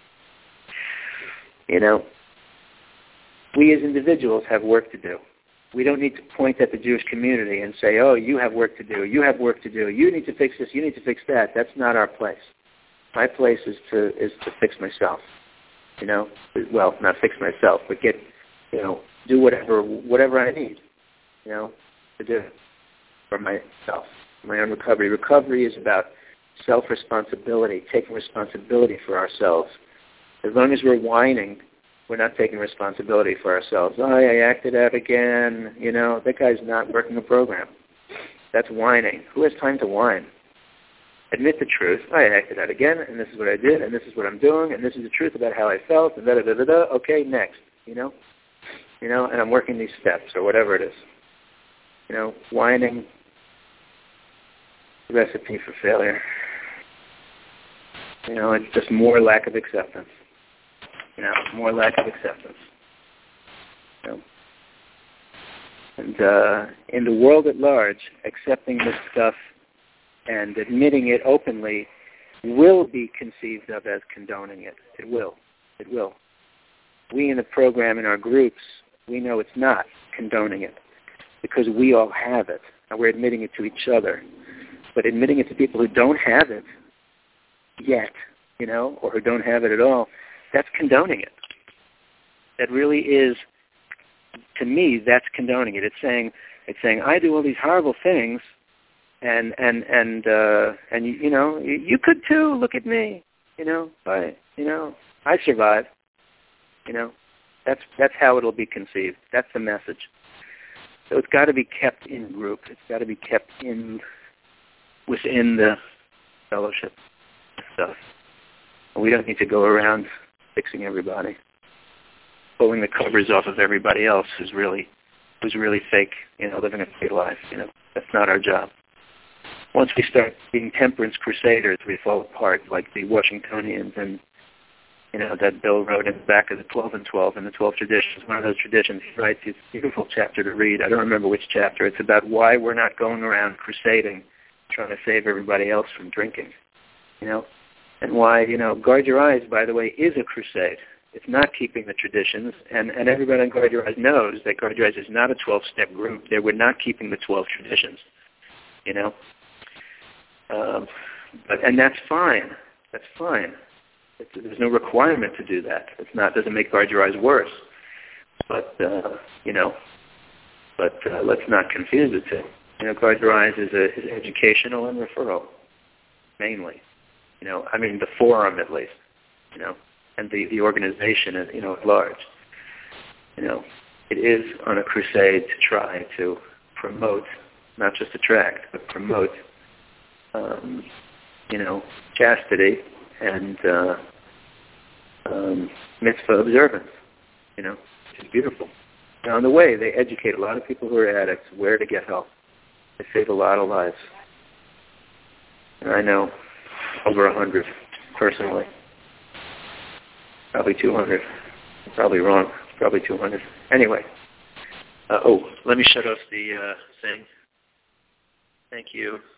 We as individuals have work to do. We don't need to point at the Jewish community and say, oh, you have work to do. You have work to do. You need to fix this. You need to fix that. That's not our place. My place is to fix myself. Well, not fix myself, but get, do whatever I need, to do for myself, my own recovery. Recovery is about self-responsibility, taking responsibility for ourselves. As long as we're whining, we're not taking responsibility for ourselves. Oh, I acted out again. That guy's not working a program. That's whining. Who has time to whine? Admit the truth. I acted out again, and this is what I did, and this is what I'm doing, and this is the truth about how I felt, and da-da-da-da-da. Okay, next. you know, and I'm working these steps or whatever it is. You know, whining, recipe for failure. You know, it's just more lack of acceptance. You know, more lack of acceptance. You know? And in the world at large, accepting this stuff and admitting it openly will be conceived of as condoning it. It will. It will. We in the program, in our groups, we know it's not condoning it because we all have it, and we're admitting it to each other. But admitting it to people who don't have it yet, you know, or who don't have it at all, that's condoning it. That really is, to me, that's condoning it. It's saying I do all these horrible things, and you know, you could too. Look at me, you know. I survived. You know, that's how it'll be conceived. That's the message. So it's got to be kept in group. It's got to be kept within the fellowship stuff. And we don't need to go around fixing everybody, pulling the covers off of everybody else who's really fake, you know, living a fake life. You know, that's not our job. Once we start being temperance crusaders, we fall apart, like the Washingtonians and, you know, that Bill wrote in the back of the 12 and 12 and the 12 traditions. One of those traditions, he writes, it's a beautiful chapter to read. I don't remember which chapter. It's about why we're not going around crusading, trying to save everybody else from drinking, you know, and why, you know, Guard Your Eyes, by the way, is a crusade. It's not keeping the traditions, and everybody on Guard Your Eyes knows that Guard Your Eyes is not a 12-step group. We're not keeping the 12 traditions, you know. And that's fine. That's fine. There's no requirement to do that. Doesn't make Guard Your Eyes worse. But you know, let's not confuse the two. You know, Guard Your Eyes is educational and referral, mainly. You know, I mean the forum at least. You know, and the organization, you know, at large. You know, it is on a crusade to try to promote, not just attract, but promote, you know, chastity and mitzvah observance, you know, which is beautiful. Now, on the way, they educate a lot of people who are addicts where to get help. They save a lot of lives. And I know over 100 personally. Probably 200. I'm probably wrong. Probably 200. Anyway. Let me shut off the thing. Thank you.